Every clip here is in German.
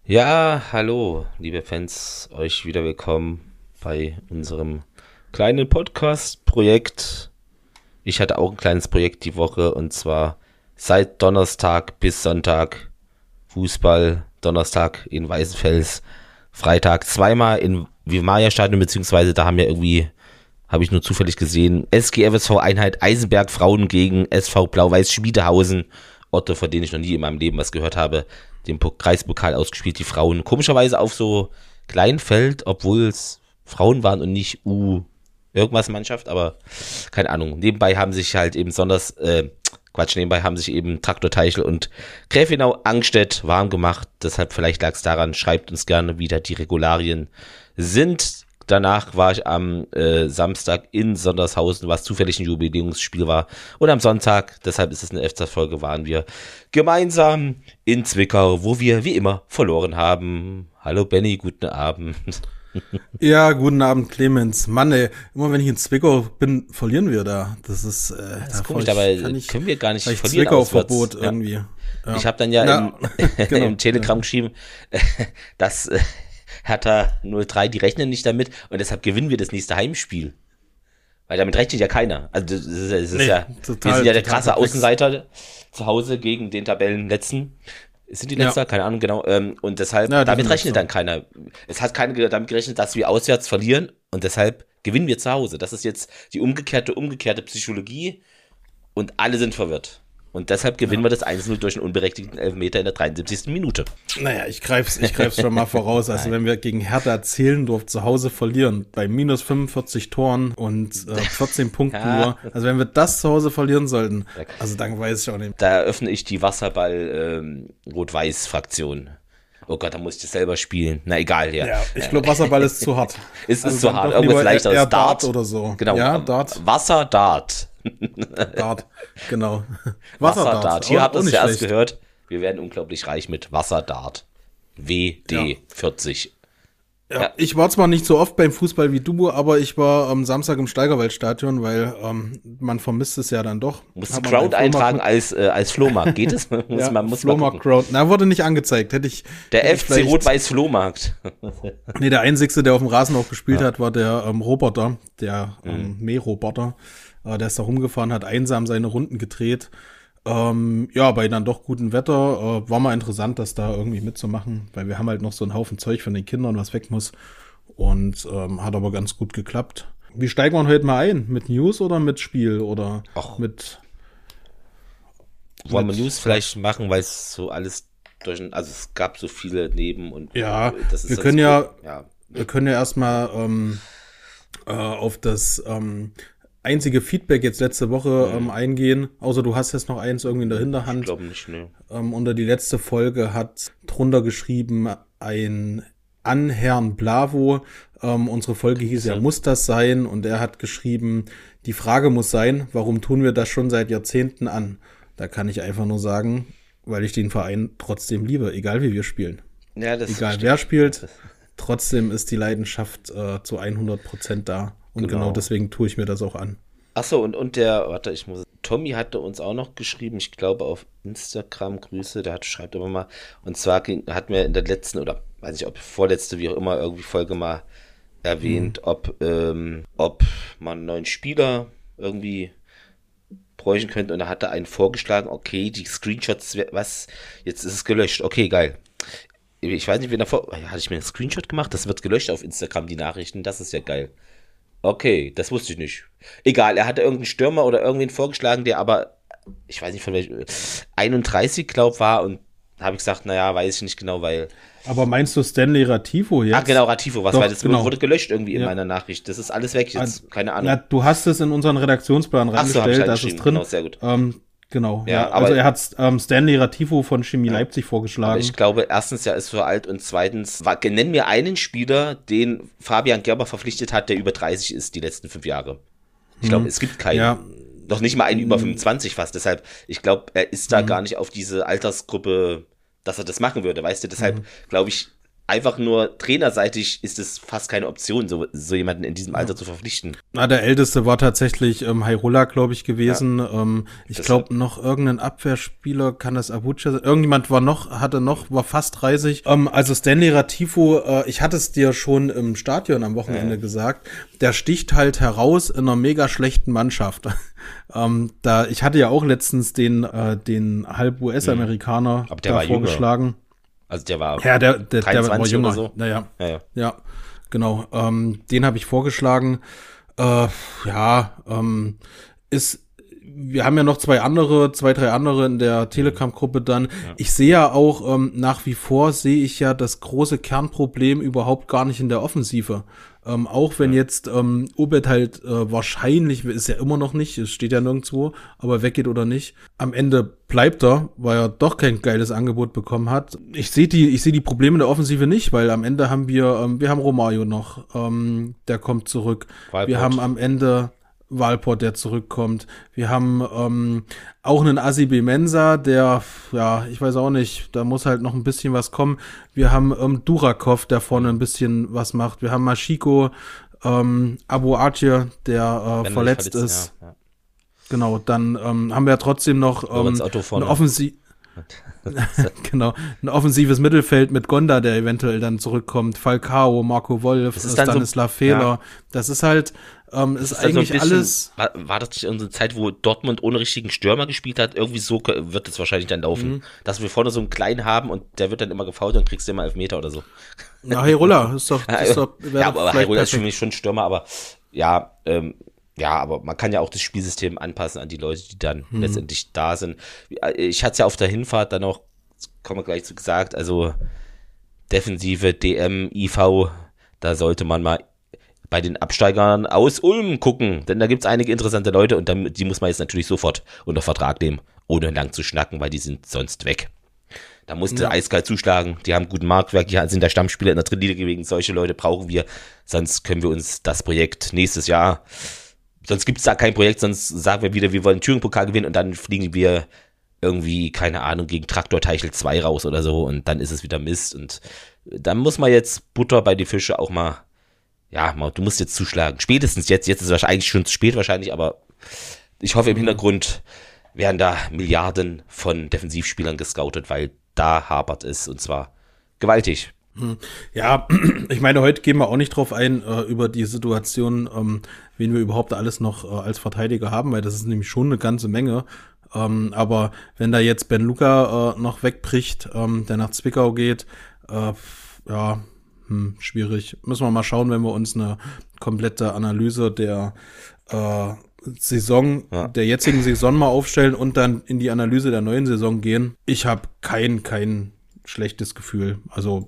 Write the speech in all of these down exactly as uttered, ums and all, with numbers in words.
Ja, hallo, liebe Fans, euch wieder willkommen bei unserem kleinen Podcast-Projekt. Ich hatte auch ein kleines Projekt die Woche und zwar seit Donnerstag bis Sonntag Fußball, Donnerstag in Weißenfels, Freitag zweimal in Vimaria-Stadion, beziehungsweise da haben wir irgendwie, habe ich nur zufällig gesehen, S G F S V Einheit Eisenberg Frauen gegen S V Blau-Weiß Schmiedehausen, Orte, von denen ich noch nie in meinem Leben was gehört habe, den Kreispokal ausgespielt, die Frauen. Komischerweise auf so Kleinfeld, obwohl es Frauen waren und nicht U irgendwas Mannschaft, aber keine Ahnung. Nebenbei haben sich halt eben sonders, äh, Quatsch, nebenbei haben sich eben Traktor Teichel und Gräfenau Angstedt warm gemacht. Deshalb vielleicht lag es daran, schreibt uns gerne, wie da die Regularien sind. Danach war ich am äh, Samstag in Sondershausen, was zufällig ein Jubiläumsspiel war. Und am Sonntag, deshalb ist es eine F C-Folge, waren wir gemeinsam in Zwickau, wo wir wie immer verloren haben. Hallo Benny, guten Abend. Ja, guten Abend Clemens. Mann ey, immer wenn ich in Zwickau bin, verlieren wir da. Das ist, äh, Das da ist komisch, ich, aber ich, können wir gar nicht ich verlieren Zwickau-Verbot auswärts. irgendwie. Ja. Ja. Ich habe dann ja, ja im, genau, im Telegram ja. geschrieben, dass äh, Hertha null drei, die rechnen nicht damit und deshalb gewinnen wir das nächste Heimspiel. Weil damit rechnet ja keiner. Also das ist, das ist Nee, ja, total, wir sind ja der total krasse perplex. Außenseiter zu Hause gegen den Tabellenletzten. Sind die Ja. Letzter? Keine Ahnung, genau. Ähm, Und deshalb, Ja, die damit sind rechnet Letzter. dann keiner. Es hat keiner ge- damit gerechnet, dass wir auswärts verlieren und deshalb gewinnen wir zu Hause. Das ist jetzt die umgekehrte, umgekehrte Psychologie und alle sind verwirrt. Und deshalb gewinnen wir das eins null durch einen unberechtigten Elfmeter in der dreiundsiebzigsten Minute. Naja, ich greif's, ich greif's schon mal voraus. Also wenn wir gegen Hertha Zehlendorf zu Hause verlieren, bei minus fünfundvierzig Toren und äh, vierzehn Punkten Ja. nur, also wenn wir das zu Hause verlieren sollten, also dann weiß ich auch nicht. Da eröffne ich die Wasserball-Rot-Weiß-Fraktion. Oh Gott, da muss ich das selber spielen. Na egal, ja. Ja, ich glaube, Wasserball ist zu hart. Es ist Also zu dann hart. doch Irgendwas lieber leichteres. eher Dart. Dart oder so. Genau. Ja, Dart. Wasser, Dart. Dart, genau. Wasserdart. Wasserdart. Hier Auch- habt ihr auch es nicht zuerst schlecht. gehört. Wir werden unglaublich reich mit Wasserdart. W D vierzig. Ja, Ja. ich war zwar nicht so oft beim Fußball wie du, aber ich war am Samstag im Steigerwaldstadion, weil ähm, man vermisst es ja dann doch. Musst Hat du man Crowd beim eintragen Flohmarkt- als, äh, als Flohmarkt. Geht es? Muss ja, man, muss man Flohmarkt gucken. Crowd. Na, wurde nicht angezeigt. Hätte ich. Der hätte F ich C vielleicht- Rot-Weiß Flohmarkt. Nee, der einzigste, der auf dem Rasen auch gespielt hat, war der ähm, Roboter, der ähm, Mähroboter. Äh, der ist da rumgefahren, hat einsam seine Runden gedreht. Ähm, ja, bei dann doch gutem Wetter äh, war mal interessant, das da irgendwie mitzumachen, weil wir haben halt noch so einen Haufen Zeug von den Kindern, was weg muss. Und ähm, hat aber ganz gut geklappt. Wie steigen wir heute mal ein? Mit News oder mit Spiel? Oder Ach. mit... Wollen wir mit- News vielleicht machen, weil es so alles durch, also es gab so viele Neben und Ja, das ist wir sonst können ja- gut. ja. Wir können ja erstmal ähm, äh, auf das ähm, einzige Feedback jetzt letzte Woche ähm, eingehen. Außer du hast jetzt noch eins irgendwie in der Ich Hinterhand. glaube nicht, ne. Ähm, unter die letzte Folge hat drunter geschrieben ein an Herrn Blavo. Ähm, unsere Folge hieß ja, muss das sein? Und er hat geschrieben, die Frage muss sein, warum tun wir das schon seit Jahrzehnten an? Da kann ich einfach nur sagen, weil ich den Verein trotzdem liebe, egal wie wir spielen. Ja, das Egal stimmt. wer spielt, trotzdem ist die Leidenschaft äh, zu hundert Prozent da. Und Genau. genau. deswegen tue ich mir das auch an. Ach so, und, und der, warte, ich muss, Tommy hatte uns auch noch geschrieben, ich glaube auf Instagram, Grüße, der hat, schreibt immer mal, und zwar ging, hatten wir in der letzten, oder weiß nicht, ob vorletzte, wie auch immer, irgendwie Folge mal erwähnt, ob, ähm, ob man einen neuen Spieler irgendwie bräuchten könnte, und da hat er einen vorgeschlagen, okay, die Screenshots, was, jetzt ist es gelöscht, okay, geil. Ich weiß nicht, wen davor, ja, hatte ich mir einen Screenshot gemacht, das wird gelöscht auf Instagram, die Nachrichten, das ist ja geil. Okay, das wusste ich nicht. Egal, er hatte irgendeinen Stürmer oder irgendwen vorgeschlagen, der aber, ich weiß nicht von welchem, einunddreißig, glaub, war, und da habe ich gesagt, naja, weiß ich nicht genau, weil, Aber meinst du Stanley Rativo jetzt? ach genau, Ratifo, was, Doch, weil das genau. wurde gelöscht irgendwie in Ja. meiner Nachricht, das ist alles weg jetzt, Also, keine Ahnung. Na, du hast es in unseren Redaktionsplan Ach so, hab ich reingestellt, da ist es reingeschrieben, drin. genau, sehr gut. Ähm, genau, Ja, ja. aber- Also er hat ähm, Stanley Rativo von Chemie Leipzig Aber vorgeschlagen. ich glaube, erstens, er ist so alt, und zweitens, war, nenn mir einen Spieler, den Fabian Gerber verpflichtet hat, der über dreißig ist, die letzten fünf Jahre. Ich glaube, es gibt keinen. Ja. Noch nicht mal einen über fünfundzwanzig fast. Deshalb, ich glaube, er ist da gar nicht auf diese Altersgruppe, dass er das machen würde. Weißt du, deshalb glaube ich, einfach nur trainerseitig ist es fast keine Option, so, so jemanden in diesem Alter zu verpflichten. Na, der Älteste war tatsächlich ähm, Hairola, glaube ich, gewesen. Ja, ähm, ich glaube, noch irgendein Abwehrspieler, kann das Abuja sein? Irgendjemand war noch, hatte noch, war fast dreißig. Ähm, also Stanley Ratifo, äh, ich hatte es dir schon im Stadion am Wochenende ja. gesagt, der sticht halt heraus in einer mega schlechten Mannschaft. ähm, da, ich hatte ja auch letztens den, äh, den halb U S-Amerikaner mhm. da vorgeschlagen. Jünger. Also der war ja, der, der, der war jünger. So. Naja, ja, ja. ja, genau. Ähm, den habe ich vorgeschlagen. Äh, ja, ähm, ist, wir haben ja noch zwei andere, zwei, drei andere in der Telegram-Gruppe dann. Ja. Ich sehe ja auch, ähm, nach wie vor sehe ich ja das große Kernproblem überhaupt gar nicht in der Offensive. Ähm, auch wenn ja. jetzt ähm, Obed halt äh, wahrscheinlich, ist ja immer noch nicht, es steht ja nirgendwo, aber weggeht oder nicht. Am Ende bleibt er, weil er doch kein geiles Angebot bekommen hat. Ich sehe die, ich sehe die Probleme der Offensive nicht, weil am Ende haben wir, ähm, wir haben Romario noch, ähm, der kommt zurück. Walport. Wir haben am Ende Walport, der zurückkommt. Wir haben ähm, auch einen Asibe Mensa, der, ja, ich weiß auch nicht, da muss halt noch ein bisschen was kommen. Wir haben ähm, Durakov, der vorne ein bisschen was macht. Wir haben Mashiko, ähm, Abu Atje, der äh, verletzt, verletzt ist. Ja, ja. Genau, dann ähm, haben wir ja trotzdem noch ähm, eine Offensive. Genau, ein offensives Mittelfeld mit Gonda, der eventuell dann zurückkommt, Falcao, Marco Wolf, Stanislav so, Fehler. Ja. Das ist halt, ähm, ist, ist eigentlich so bisschen, alles. War, war das nicht unsere Zeit, wo Dortmund ohne richtigen Stürmer gespielt hat? Irgendwie so wird es wahrscheinlich dann laufen, mhm. dass wir vorne so einen kleinen haben und der wird dann immer gefoult und kriegst du immer Elfmeter oder so. Na, Hairola ist doch, ist doch ja, aber Hairola ist für mich schon Stürmer, aber ja, ähm, ja, aber man kann ja auch das Spielsystem anpassen an die Leute, die dann hm. letztendlich da sind. Ich hatte es ja auf der Hinfahrt dann noch, kommen wir gleich zu gesagt, also Defensive, D M, I V, da sollte man mal bei den Absteigern aus Ulm gucken, denn da gibt es einige interessante Leute und dann, die muss man jetzt natürlich sofort unter Vertrag nehmen, ohne lang zu schnacken, weil die sind sonst weg. Da musste ja. eiskalt zuschlagen, die haben guten Marktwert, die sind der Stammspieler in der dritten Liga gewesen, solche Leute brauchen wir, sonst können wir uns das Projekt nächstes Jahr Sonst gibt es da kein Projekt, sonst sagen wir wieder, wir wollen den Thüringen-Pokal gewinnen und dann fliegen wir irgendwie, keine Ahnung, gegen Traktor Teichel zwei raus oder so und dann ist es wieder Mist. Und dann muss man jetzt Butter bei die Fische auch mal, ja, mal, du musst jetzt zuschlagen. Spätestens jetzt, jetzt ist es eigentlich schon zu spät wahrscheinlich, aber ich hoffe im Hintergrund werden da Milliarden von Defensivspielern gescoutet, weil da hapert es und zwar gewaltig. Ja, ich meine, heute gehen wir auch nicht drauf ein, äh, über die Situation, ähm, wen wir überhaupt alles noch äh, als Verteidiger haben, weil das ist nämlich schon eine ganze Menge. Ähm, aber wenn da jetzt Ben Luka äh, noch wegbricht, ähm, der nach Zwickau geht, äh, ja, hm, schwierig. Müssen wir mal schauen, wenn wir uns eine komplette Analyse der äh, Saison, ja. der jetzigen Saison mal aufstellen und dann in die Analyse der neuen Saison gehen. Ich habe kein, kein schlechtes Gefühl. Also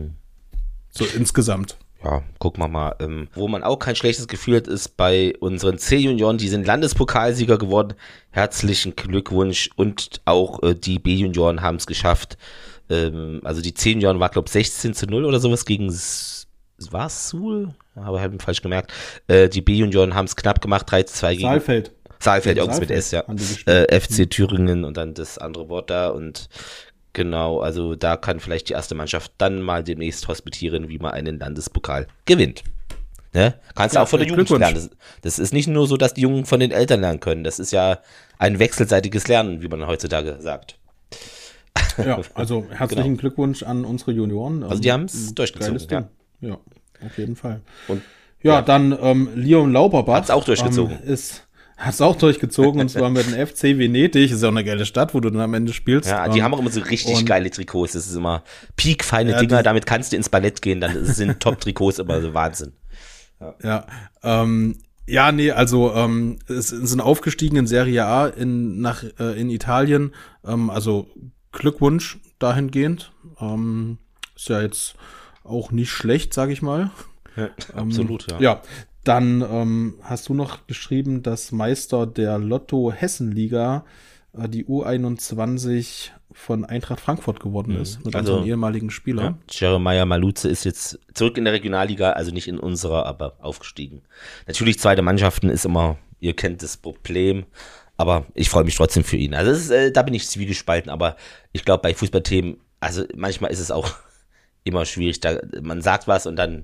so insgesamt. Ja, gucken wir mal. Ähm, wo man auch kein schlechtes Gefühl hat, ist bei unseren C-Junioren, die sind Landespokalsieger geworden. Herzlichen Glückwunsch. Und auch äh, die B-Junioren haben es geschafft. Ähm, also die C-Junioren war, glaube ich, sechzehn zu null oder sowas gegen war es Suhl? Aber habe ich falsch gemerkt. Äh, die B-Junioren haben es knapp gemacht, drei zu zwei gegen Saalfeld. Saalfeld, irgendwas mit S, ja. Äh, F C Thüringen und dann das andere Wort da und genau, also da kann vielleicht die erste Mannschaft dann mal demnächst hospitieren, wie man einen Landespokal gewinnt. Ne? Kannst du ja, auch von der Jugend lernen. Das, das ist nicht nur so, dass die Jungen von den Eltern lernen können. Das ist ja ein wechselseitiges Lernen, wie man heutzutage sagt. Ja, also herzlichen genau. Glückwunsch an unsere Junioren. Also die haben es durchgezogen. Ja. ja, auf jeden Fall. Und, ja, ja, dann ähm, Leon Lauberbach. Hat es auch durchgezogen. Ähm, ist Hat es auch durchgezogen und zwar mit dem F C Venedig. Das ist ja auch eine geile Stadt, wo du dann am Ende spielst. Ja, die um, haben auch immer so richtig geile Trikots. Das ist immer piekfeine ja, Dinger. Damit kannst du ins Ballett gehen. Dann sind Top-Trikots immer so Wahnsinn. Ja, ja, ähm, ja nee, also ähm, es sind aufgestiegen in Serie A in, nach, äh, in Italien. Ähm, also Glückwunsch dahingehend. Ähm, ist ja jetzt auch nicht schlecht, sag ich mal. Ja, absolut, ähm, ja. Ja. Dann ähm, hast du noch geschrieben, dass Meister der Lotto-Hessen-Liga äh, die U einundzwanzig von Eintracht Frankfurt geworden mhm. ist, mit also, unserem ehemaligen Spieler. Ja, Jeremiah Maluze ist jetzt zurück in der Regionalliga, also nicht in unserer, aber aufgestiegen. Natürlich zweite Mannschaften ist immer, ihr kennt das Problem, aber ich freue mich trotzdem für ihn. Also ist, äh, da bin ich zwiegespalten, aber ich glaube bei Fußballthemen, also manchmal ist es auch immer schwierig. Da, man sagt was und dann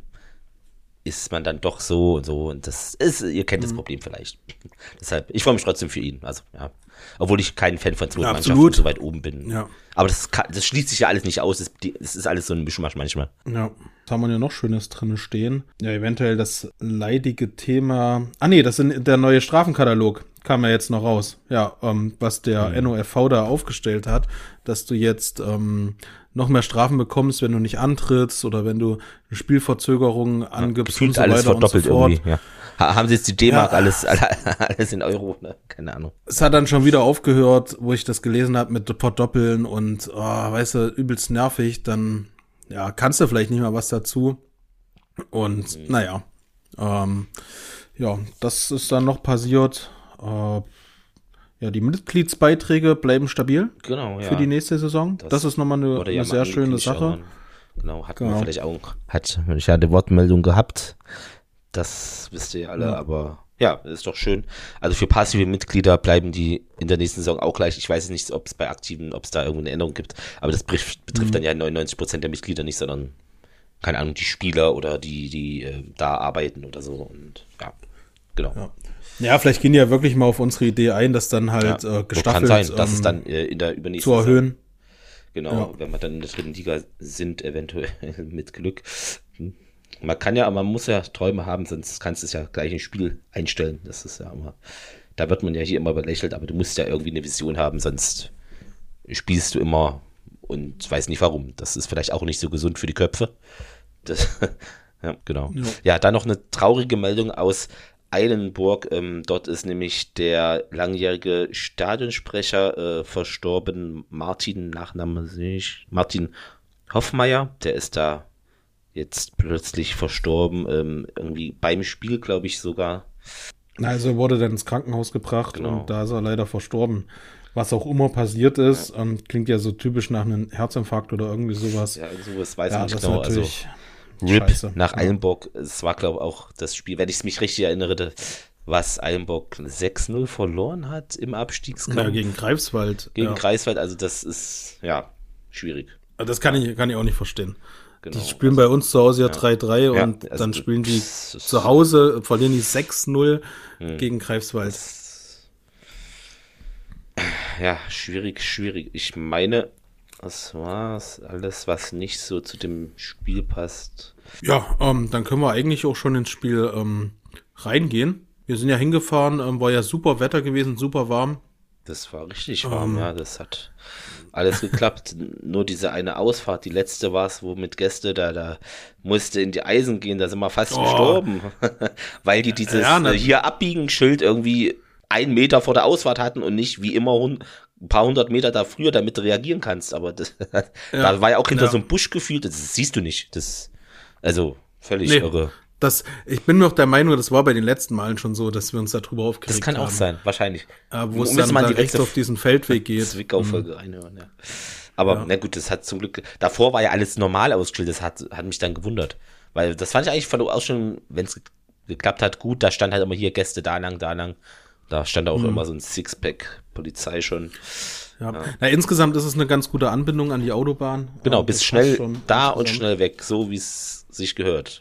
ist man dann doch so und so. Und das ist, ihr kennt das Problem vielleicht. Deshalb, ich freue mich trotzdem für ihn. Also, ja. Obwohl ich kein Fan von zweiten Ja, Mannschaften absolut. so weit oben bin. Ja. Aber das, kann, das schließt sich ja alles nicht aus. Das, das ist alles so ein Mischmasch manchmal. Ja, was haben wir ja noch Schönes drin stehen? Ja, eventuell das leidige Thema. Ah nee, das ist der neue Strafenkatalog. Kam ja jetzt noch raus. Ja, ähm, was der Mhm. N O F V da aufgestellt hat, dass du jetzt ähm, noch mehr Strafen bekommst, wenn du nicht antrittst oder wenn du eine Spielverzögerung angibst und Gefühlt so alles weiter und so verdoppelt fort. irgendwie. Ja. Ha- Haben sie jetzt die D-Mark Ja. alles, alles in Euro? Ne? Keine Ahnung. Es hat dann schon wieder aufgehört, wo ich das gelesen habe mit Verdoppeln und, oh, weißt du, übelst nervig, dann, ja, kannst du vielleicht nicht mal was dazu. Und, Mhm. naja, ähm, ja, das ist dann noch passiert. Äh, ja, die Mitgliedsbeiträge bleiben stabil Genau, ja. für die nächste Saison. Das, Das ist nochmal eine, Wurde ja eine mal sehr schöne angekündigt Sache. irgendwann. Genau, hatten Genau. wir vielleicht auch. Hat, ich hatte Wortmeldung gehabt. Das wisst ihr ja alle, Ja. aber ja, ist doch schön. Also für passive Mitglieder bleiben die in der nächsten Saison auch gleich. Ich weiß nicht, ob es bei aktiven, ob es da irgendwo eine Änderung gibt, aber das betrifft, betrifft Mhm. dann ja neunundneunzig Prozent der Mitglieder nicht, sondern, keine Ahnung, die Spieler oder die, die äh, da arbeiten oder so. Und ja, genau. Ja. Ja, vielleicht gehen die ja wirklich mal auf unsere Idee ein, das dann halt Ja, äh, gestaffelt kann sein, dass es ähm, dann äh, in der übernächsten zu erhöhen. Genau, Ja. wenn wir dann in der dritten Liga sind, eventuell mit Glück. Man kann ja, man muss ja Träume haben, sonst kannst du es ja gleich im Spiel einstellen. Das ist ja immer, da wird man ja hier immer belächelt, aber du musst ja irgendwie eine Vision haben, sonst spielst du immer und weiß nicht warum. Das ist vielleicht auch nicht so gesund für die Köpfe. Das, ja, genau. Ja. Ja, dann noch eine traurige Meldung aus Eilenburg. Ähm, dort ist nämlich der langjährige Stadionsprecher äh, verstorben, Martin, Nachname sehe ich, Martin Hoffmeier, der ist da jetzt plötzlich verstorben, ähm, irgendwie beim Spiel, glaube ich sogar. Also er wurde dann ins Krankenhaus gebracht Genau. und da ist er leider verstorben. Was auch immer passiert ist, ähm, klingt ja so typisch nach einem Herzinfarkt oder irgendwie sowas. Ja, sowas weiß Ja, ich das nicht ist genau. Also natürlich R I P scheiße. nach Ja. Eilenburg, es war glaube ich auch das Spiel, wenn ich es mich richtig erinnere, was Eilenburg sechs null verloren hat im Abstiegskampf Ja, gegen Greifswald. gegen ja. Greifswald, also das ist, ja, schwierig. Das kann ich, kann ich auch nicht verstehen. Genau. Die spielen bei uns zu Hause ja drei drei Ja, und also dann spielen die das ist- zu Hause, verlieren die sechs null Hm. gegen Greifswald. Ja, schwierig, schwierig. Ich meine, das war's. Alles, was nicht so zu dem Spiel passt. Ja, ähm, dann können wir eigentlich auch schon ins Spiel ähm, reingehen. Wir sind ja hingefahren, ähm, war ja super Wetter gewesen, super warm. Das war richtig warm, Ähm. ja. Das hat alles geklappt. Nur diese eine Ausfahrt, die letzte war es, wo mit Gäste, da, da musste in die Eisen gehen, da sind wir fast Oh. gestorben. Weil die dieses Ja, ne. äh, hier abbiegen-Schild irgendwie einen Meter vor der Ausfahrt hatten und nicht wie immer hun- ein paar hundert Meter da früher, damit du reagieren kannst. Aber das, da war ja auch hinter ja. so einem Busch gefühlt, das siehst du nicht. Das, also völlig Nee. irre. Das, ich bin noch der Meinung, das war bei den letzten Malen schon so, dass wir uns darüber aufgeregt haben. Das kann auch sein, wahrscheinlich. Äh, wo es Müssen dann wir da die rechts letzte auf diesen Feldweg geht. Zwickau-Folge reinhören, ja. Aber Ja. na gut, das hat zum Glück, davor war ja alles normal ausgestellt, das hat, hat mich dann gewundert. Weil das fand ich eigentlich von der Ausstellung, wenn es geklappt hat, gut, da stand halt immer hier Gäste da lang, da lang. Da stand auch immer so ein Sixpack Polizei schon. Ja. Na, insgesamt ist es eine ganz gute Anbindung an die Autobahn. Genau, Äh, bist das schnell passt schon da und insgesamt. schnell weg, so wie es sich gehört.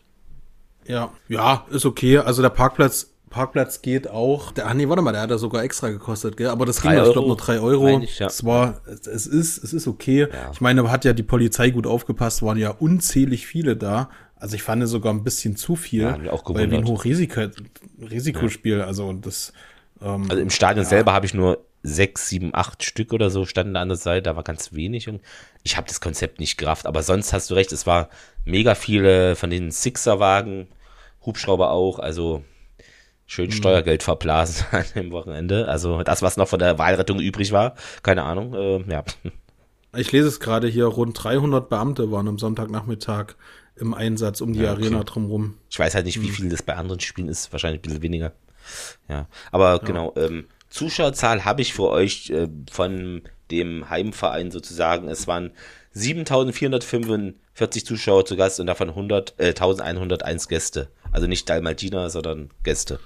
Ja, ja, ist okay. Also der Parkplatz, Parkplatz geht auch. Der, ah nee, warte mal, der hat ja sogar extra gekostet, gell? Aber das ging, Drei ja, ich glaube, Euro, nur drei Euro. meine ich, ja. Es war, es, es ist, es ist okay. Ja. Ich meine, hat ja die Polizei gut aufgepasst, waren ja unzählig viele da. Also ich fand sogar ein bisschen zu viel. Ja, hat mich auch weil wie ein gewundert. Hochrisiko, Risikospiel, also das, ähm, Also im Stadion selber habe ich nur sechs, sieben, acht Stück oder so standen da an der Seite, da war ganz wenig. Und ich habe das Konzept nicht gerafft, aber sonst hast du recht, es war mega viele von den Sixer-Wagen, Hubschrauber auch, also schön Steuergeld verblasen an dem Wochenende. Also das, was noch von der Wahlrettung übrig war, keine Ahnung, äh, ja. ich lese es gerade hier, rund dreihundert Beamte waren am Sonntagnachmittag im Einsatz um die Ja, okay. Arena drumherum. Ich weiß halt nicht, wie viel das bei anderen Spielen ist, wahrscheinlich ein bisschen weniger. Ja, aber genau, ähm, Zuschauerzahl habe ich für euch äh, von dem Heimverein sozusagen. Es waren siebentausendvierhundertfünfundvierzig Zuschauer zu Gast und davon hundert, äh, eintausendeinhunderteins Gäste. Also nicht Dalmatiner, sondern Gäste.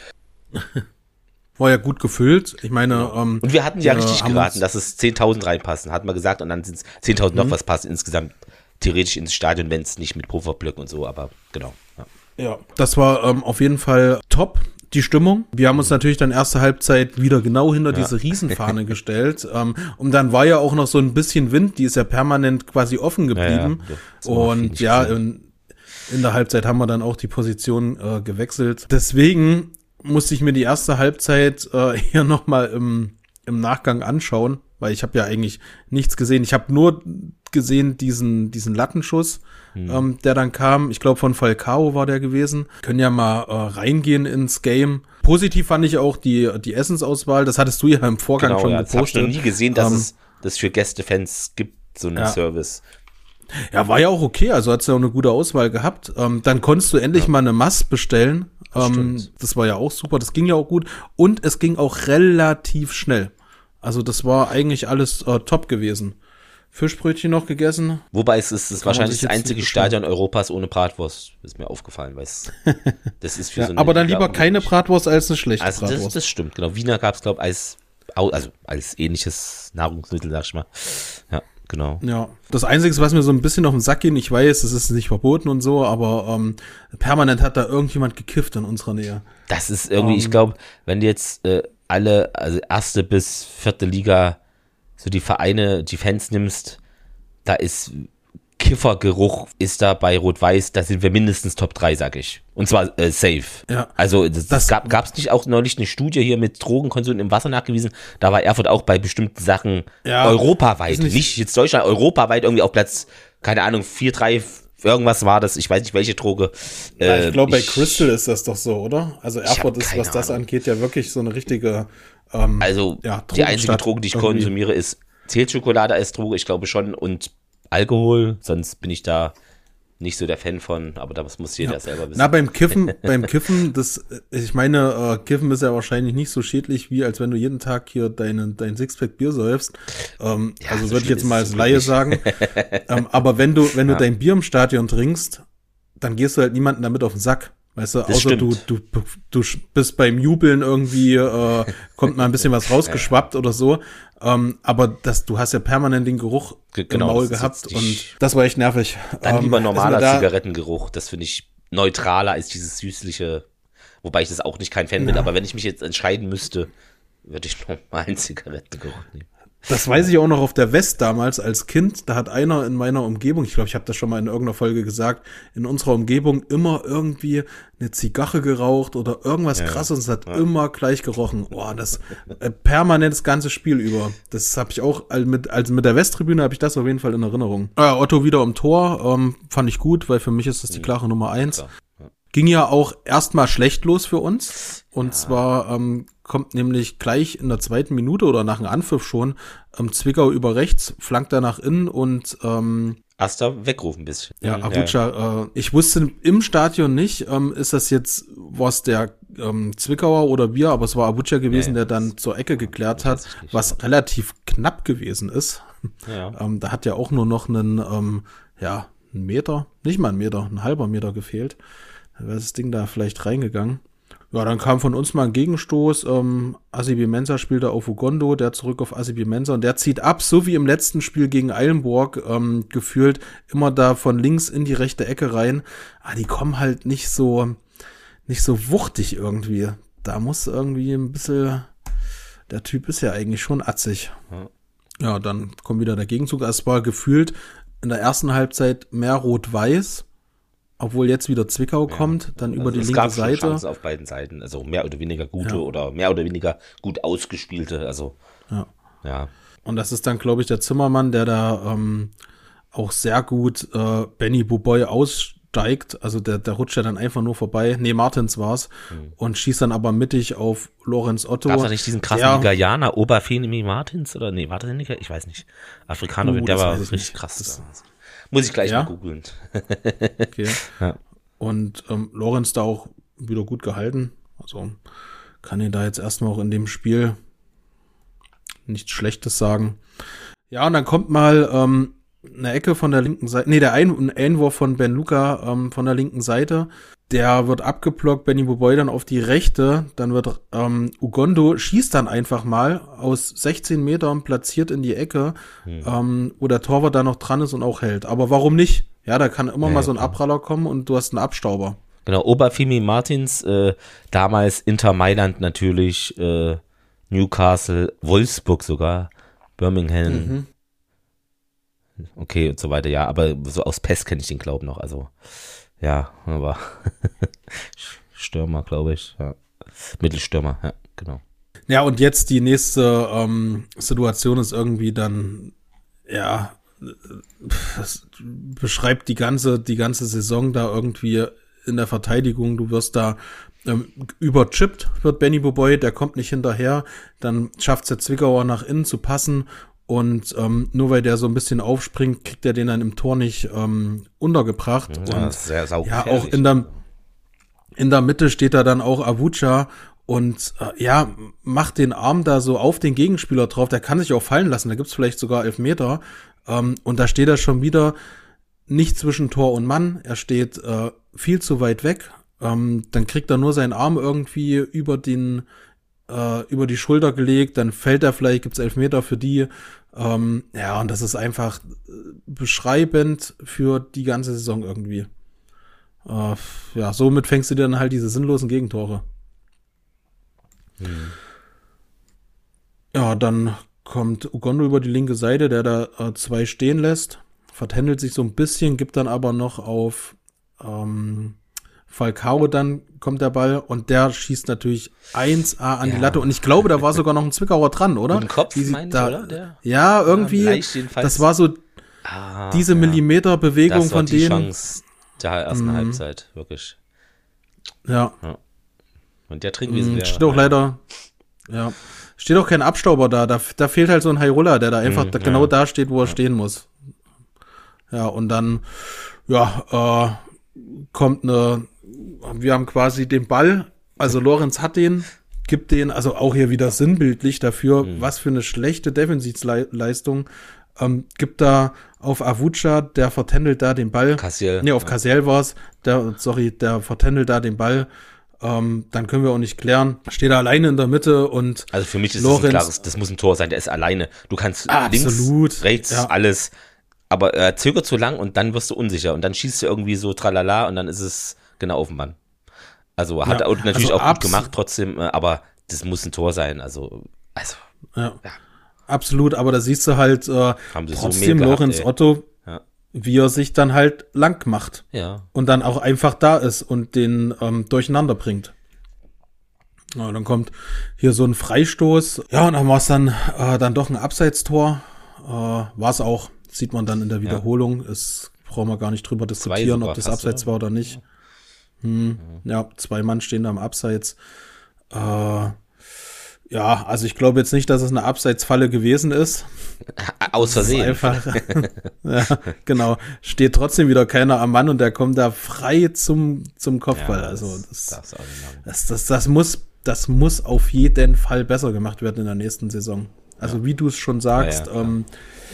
War ja gut gefüllt. Ich meine, ähm, Und wir hatten ja wir richtig haben geraten, uns- dass es zehntausend reinpassen, hat man gesagt. Und dann sind es zehntausend noch was passen insgesamt. theoretisch ins Stadion, wenn es nicht mit Pufferblöcken und so, aber genau. Ja, ja das war ähm, auf jeden Fall top, die Stimmung. Wir haben uns natürlich dann erste Halbzeit wieder genau hinter ja. diese Riesenfahne gestellt. Ähm, und dann war ja auch noch so ein bisschen Wind, die ist ja permanent quasi offen geblieben. Ja, ja. Und ja, in, in der Halbzeit haben wir dann auch die Position äh, gewechselt. Deswegen musste ich mir die erste Halbzeit äh, hier nochmal im, im Nachgang anschauen, weil ich habe ja eigentlich nichts gesehen. Ich habe nur gesehen diesen diesen Lattenschuss, hm. ähm, der dann kam. Ich glaube, von Falcao war der gewesen. Können ja mal äh, reingehen ins Game. Positiv fand ich auch die die Essensauswahl. Das hattest du ja im Vorgang genau, schon ja, gepostet. Ich habe noch nie gesehen, dass ähm, es das für Gästefans gibt, so einen ja. Service. Ja, war ja auch okay. Also hat's ja auch eine gute Auswahl gehabt. Ähm, dann konntest du endlich ja. mal eine Mass bestellen. Das, ähm, das war ja auch super. Das ging ja auch gut. Und es ging auch relativ schnell. Also das war eigentlich alles äh, top gewesen. Fischbrötchen noch gegessen. Wobei es ist, es ist wahrscheinlich das einzige Stadion Europas ohne Bratwurst. Ist mir aufgefallen, weil es das ist für ja, so eine aber dann lieber keine Bratwurst als eine schlechte also Bratwurst. Das, das stimmt, genau. Wiener gab es, glaube ich, als, also als ähnliches Nahrungsmittel, sag ich mal. Ja, genau. Ja, das Einzige, was mir so ein bisschen auf den Sack ging, ich weiß, es ist nicht verboten und so, aber ähm, permanent hat da irgendjemand gekifft in unserer Nähe. Das ist irgendwie, um, ich Ähm, glaube, wenn du jetzt äh, alle, also erste bis vierte Liga, so die Vereine, die Fans nimmst, da ist Kiffergeruch, ist da bei Rot-Weiß, da sind wir mindestens Top drei, sag ich. Und zwar äh, safe. Ja. Also das, das gab gab's nicht auch neulich eine Studie hier mit Drogenkonsum im Wasser nachgewiesen, da war Erfurt auch bei bestimmten Sachen ja, europaweit, nicht, nicht jetzt Deutschland, europaweit irgendwie auf Platz, keine Ahnung, vier, drei, irgendwas war das, ich weiß nicht welche Droge. Ja, äh, ich glaube bei Crystal ist das doch so, oder? Also Erfurt ist, was das Ahnung. angeht, ja wirklich so eine richtige ähm, Also ja, die einzige Droge, die ich irgendwie konsumiere, ist Zählschokolade als Droge, ich glaube schon, und Alkohol, sonst bin ich da nicht so der Fan von, aber das muss jeder ja. selber wissen. Na, beim Kiffen, beim Kiffen, das, ich meine, äh, Kiffen ist ja wahrscheinlich nicht so schädlich, wie als wenn du jeden Tag hier deine, dein Sixpack Bier säufst. Ähm, ja, also so würde ich jetzt mal als Laie sagen. ähm, aber wenn du, wenn du ja. dein Bier im Stadion trinkst, dann gehst du halt niemanden damit auf den Sack. Weißt du, das außer du, du, du bist beim Jubeln irgendwie, äh, kommt mal ein bisschen was rausgeschwappt ja. oder so. Ähm, aber das, du hast ja permanent den Geruch genau, im Maul gehabt und das war echt nervig. Dann ähm, lieber normaler da, Zigarettengeruch, das finde ich neutraler als dieses süßliche, wobei ich das auch nicht kein Fan ja. bin, aber wenn ich mich jetzt entscheiden müsste, würde ich normalen Zigarettengeruch nehmen. Das weiß ich auch noch auf der West damals als Kind. Da hat einer in meiner Umgebung, ich glaube, ich habe das schon mal in irgendeiner Folge gesagt, in unserer Umgebung immer irgendwie eine Zigarre geraucht oder irgendwas ja, krasses. Und es hat ja. immer gleich gerochen. Boah, das äh, permanent das ganze Spiel über. Das habe ich auch, also mit, also mit der Westtribüne habe ich das auf jeden Fall in Erinnerung. Äh, Otto wieder im Tor, ähm, fand ich gut, weil für mich ist das die klare Nummer eins. Ja. Ging ja auch erstmal schlecht los für uns. Und ja. zwar ähm, kommt nämlich gleich in der zweiten Minute oder nach dem Anpfiff schon ähm, Zwickau über rechts, flankt er nach innen und ähm, Asta wegrufen ein bisschen. Ja, Abuja, ja. Äh, ich wusste im Stadion nicht, ähm, ist das jetzt, was der ähm, Zwickauer oder wir, aber es war Abuja gewesen, ja, ja. der dann zur Ecke geklärt hat, was ja. relativ knapp gewesen ist. Ja. ähm, da hat ja auch nur noch einen, ähm, ja, einen Meter, nicht mal einen Meter, ein halber Meter gefehlt. Da wäre das Ding da vielleicht reingegangen. Ja, dann kam von uns mal ein Gegenstoß. Ähm, Asibi Mensah spielte auf Ugondo, der zurück auf Asibi Mensah und der zieht ab, so wie im letzten Spiel gegen Eilenburg, ähm, gefühlt immer da von links in die rechte Ecke rein. Ah, die kommen halt nicht so, nicht so wuchtig irgendwie. Da muss irgendwie ein bisschen, der Typ ist ja eigentlich schon atzig. Ja, ja dann kommt wieder der Gegenzug. Es war gefühlt in der ersten Halbzeit mehr Rot-Weiß. Obwohl jetzt wieder Zwickau ja. kommt, dann also über die linke Seite. Es gab Chancen auf beiden Seiten, also mehr oder weniger gute ja. oder mehr oder weniger gut ausgespielte, also ja. ja. Und das ist dann, glaube ich, der Zimmermann, der da ähm, auch sehr gut äh, Benny Buboy aussteigt, also der, der rutscht ja dann einfach nur vorbei, nee, Martins war's, hm. und schießt dann aber mittig auf Lorenz Otto. Gab's da nicht diesen krassen der, Nigerianer, Oberfenimi Martins, oder nee, war das nicht? Ich weiß nicht. Afrikaner, uh, der war richtig nicht. krass. Das, Muss ich gleich ja? mal googeln. Okay. Ja. Und ähm, Lorenz da auch wieder gut gehalten. Also kann ihn da jetzt erstmal auch in dem Spiel nichts Schlechtes sagen. Ja, und dann kommt mal ähm, eine Ecke von der linken Seite, nee, der Ein- ein Einwurf von Ben Luca ähm, von der linken Seite. Der wird abgeblockt, Benny Boboy dann auf die rechte, dann wird ähm, Ugondo schießt dann einfach mal aus sechzehn Metern platziert in die Ecke, hm. ähm, wo der Torwart da noch dran ist und auch hält. Aber warum nicht? Ja, da kann immer ja, mal so ein klar. Abpraller kommen und du hast einen Abstauber. Genau, Obafemi Martins, äh, damals Inter Mailand natürlich, äh, Newcastle, Wolfsburg sogar, Birmingham, mhm. okay und so weiter, ja, aber so aus P E S kenne ich den Glauben noch, also ja, aber Stürmer, glaube ich, ja. Mittelstürmer, ja, genau. Ja, und jetzt die nächste ähm, Situation ist irgendwie dann, ja, das beschreibt die ganze, die ganze Saison da irgendwie in der Verteidigung. Du wirst da ähm, überchippt, wird Benny Boboy, der kommt nicht hinterher. Dann schafft es der Zwickauer nach innen zu passen. Und ähm, nur weil der so ein bisschen aufspringt, kriegt er den dann im Tor nicht ähm, untergebracht. Ja, und sehr saugefährlich. Ja, auch in der, in der Mitte steht da dann auch Avucha und äh, ja, macht den Arm da so auf den Gegenspieler drauf. Der kann sich auch fallen lassen, da gibt's vielleicht sogar Elfmeter. Ähm, und da steht er schon wieder nicht zwischen Tor und Mann. Er steht äh, viel zu weit weg. Ähm, dann kriegt er nur seinen Arm irgendwie über den äh, über die Schulter gelegt, dann fällt er vielleicht, gibt's Elfmeter für die. Ähm, ja, und das ist einfach beschreibend für die ganze Saison irgendwie. Äh, ja, somit fängst du dir dann halt diese sinnlosen Gegentore. Hm. Ja, dann kommt Ugondo über die linke Seite, der da äh, zwei stehen lässt, vertändelt sich so ein bisschen, gibt dann aber noch auf ähm, Falcao, dann kommt der Ball und der schießt natürlich eins a an ja. die Latte und ich glaube, da war sogar noch ein Zwickauer dran, oder? Im Kopf, die, meine da, ich, oder? Der? Ja, irgendwie, ja, das war so ah, diese ja. Millimeter-Bewegung das war von die denen. Chance der ersten mm. Halbzeit, wirklich. Ja. ja. Und der Trinkwesen mm, steht auch leider, ja, steht auch kein Abstauber da, da, da fehlt halt so ein Hairola, der da einfach mm, da, genau ja. da steht, wo er ja. stehen muss. Ja, und dann, ja, äh, kommt eine, wir haben quasi den Ball, also Lorenz hat den, gibt den, also auch hier wieder sinnbildlich dafür, mhm. was für eine schlechte Defensivleistung, ähm, gibt da auf Avucha, der vertändelt da den Ball. Cassiel. Nee, auf Cassiel ja. war's, der, sorry, der vertändelt da den Ball. Ähm, dann können wir auch nicht klären. Steht er alleine in der Mitte und also für mich ist Lorenz, das ein klares, das muss ein Tor sein, der ist alleine. Du kannst absolut, links, rechts, ja. alles, aber er zögert zu lang und dann wirst du unsicher und dann schießt du irgendwie so tralala und dann ist es genau auf dem Mann. Also hat ja, er natürlich also auch gut gemacht trotzdem, aber das muss ein Tor sein, also, also ja. ja. Absolut, aber da siehst du halt äh, Haben sie trotzdem so Lorenz gehabt, Otto, ja. wie er sich dann halt lang macht ja. und dann auch einfach da ist und den ähm, durcheinander bringt. Ja, dann kommt hier so ein Freistoß. Ja, und dann war es dann, äh, dann doch ein Abseitstor. Äh, war es auch, sieht man dann in der Wiederholung. Ja. Es brauchen wir gar nicht drüber diskutieren, ob das Abseits oder? war oder nicht. Hm, ja. ja, zwei Mann stehen da im Abseits. Äh, ja, also ich glaube jetzt nicht, dass es eine Abseitsfalle gewesen ist. Aus Versehen. Einfach, ja, genau. Steht trotzdem wieder keiner am Mann und der kommt da frei zum, zum Kopfball. Ja, das, also das, das, das, das muss, das muss auf jeden Fall besser gemacht werden in der nächsten Saison. Also ja. wie du es schon sagst, ja, ja, ähm,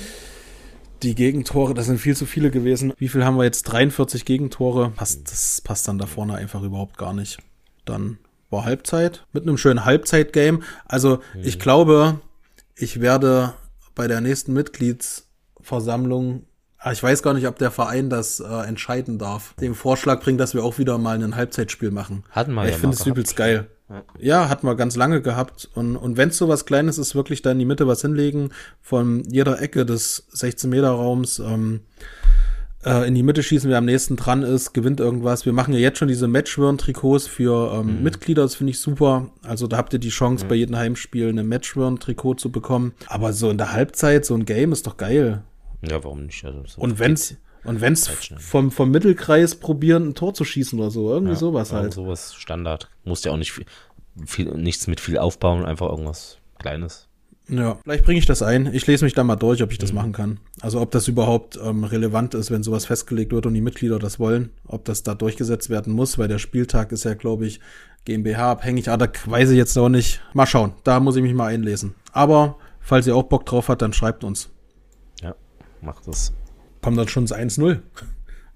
die Gegentore, das sind viel zu viele gewesen. Wie viel haben wir jetzt? dreiundvierzig Gegentore. Passt, das passt dann da vorne einfach überhaupt gar nicht. Dann war Halbzeit mit einem schönen Halbzeit-Game. Also mhm. ich glaube, ich werde bei der nächsten Mitgliedsversammlung, ich weiß gar nicht, ob der Verein das äh, entscheiden darf, den Vorschlag bringen, dass wir auch wieder mal ein Halbzeitspiel machen. Hatten wir ja, ja Ich finde es übelst geil. Ja. ja, hatten wir ganz lange gehabt. Und, und wenn es so was Kleines ist, wirklich da in die Mitte was hinlegen, von jeder Ecke des sechzehn-Meter-Raums, ähm, in die Mitte schießen, wer am nächsten dran ist, gewinnt irgendwas. Wir machen ja jetzt schon diese Matchworn-Trikots für ähm, mhm. Mitglieder, das finde ich super. Also da habt ihr die Chance, mhm. bei jedem Heimspiel ein Matchworn-Trikot zu bekommen. Aber so in der Halbzeit, so ein Game ist doch geil. Ja, warum nicht? Also so und wenn's und wenn's vom, vom Mittelkreis probieren, ein Tor zu schießen oder so, irgendwie ja, sowas halt. Sowas Standard. Musst ja auch nicht viel, viel, nichts mit viel aufbauen, einfach irgendwas Kleines. Ja, vielleicht bringe ich das ein. Ich lese mich da mal durch, ob ich das mhm. machen kann. Also ob das überhaupt ähm, relevant ist, wenn sowas festgelegt wird und die Mitglieder das wollen. Ob das da durchgesetzt werden muss, weil der Spieltag ist ja, glaube ich, GmbH-abhängig. Aber da weiß ich jetzt noch nicht. Mal schauen, da muss ich mich mal einlesen. Aber falls ihr auch Bock drauf habt, dann schreibt uns. Ja, macht das. Kommt dann schon das eins null.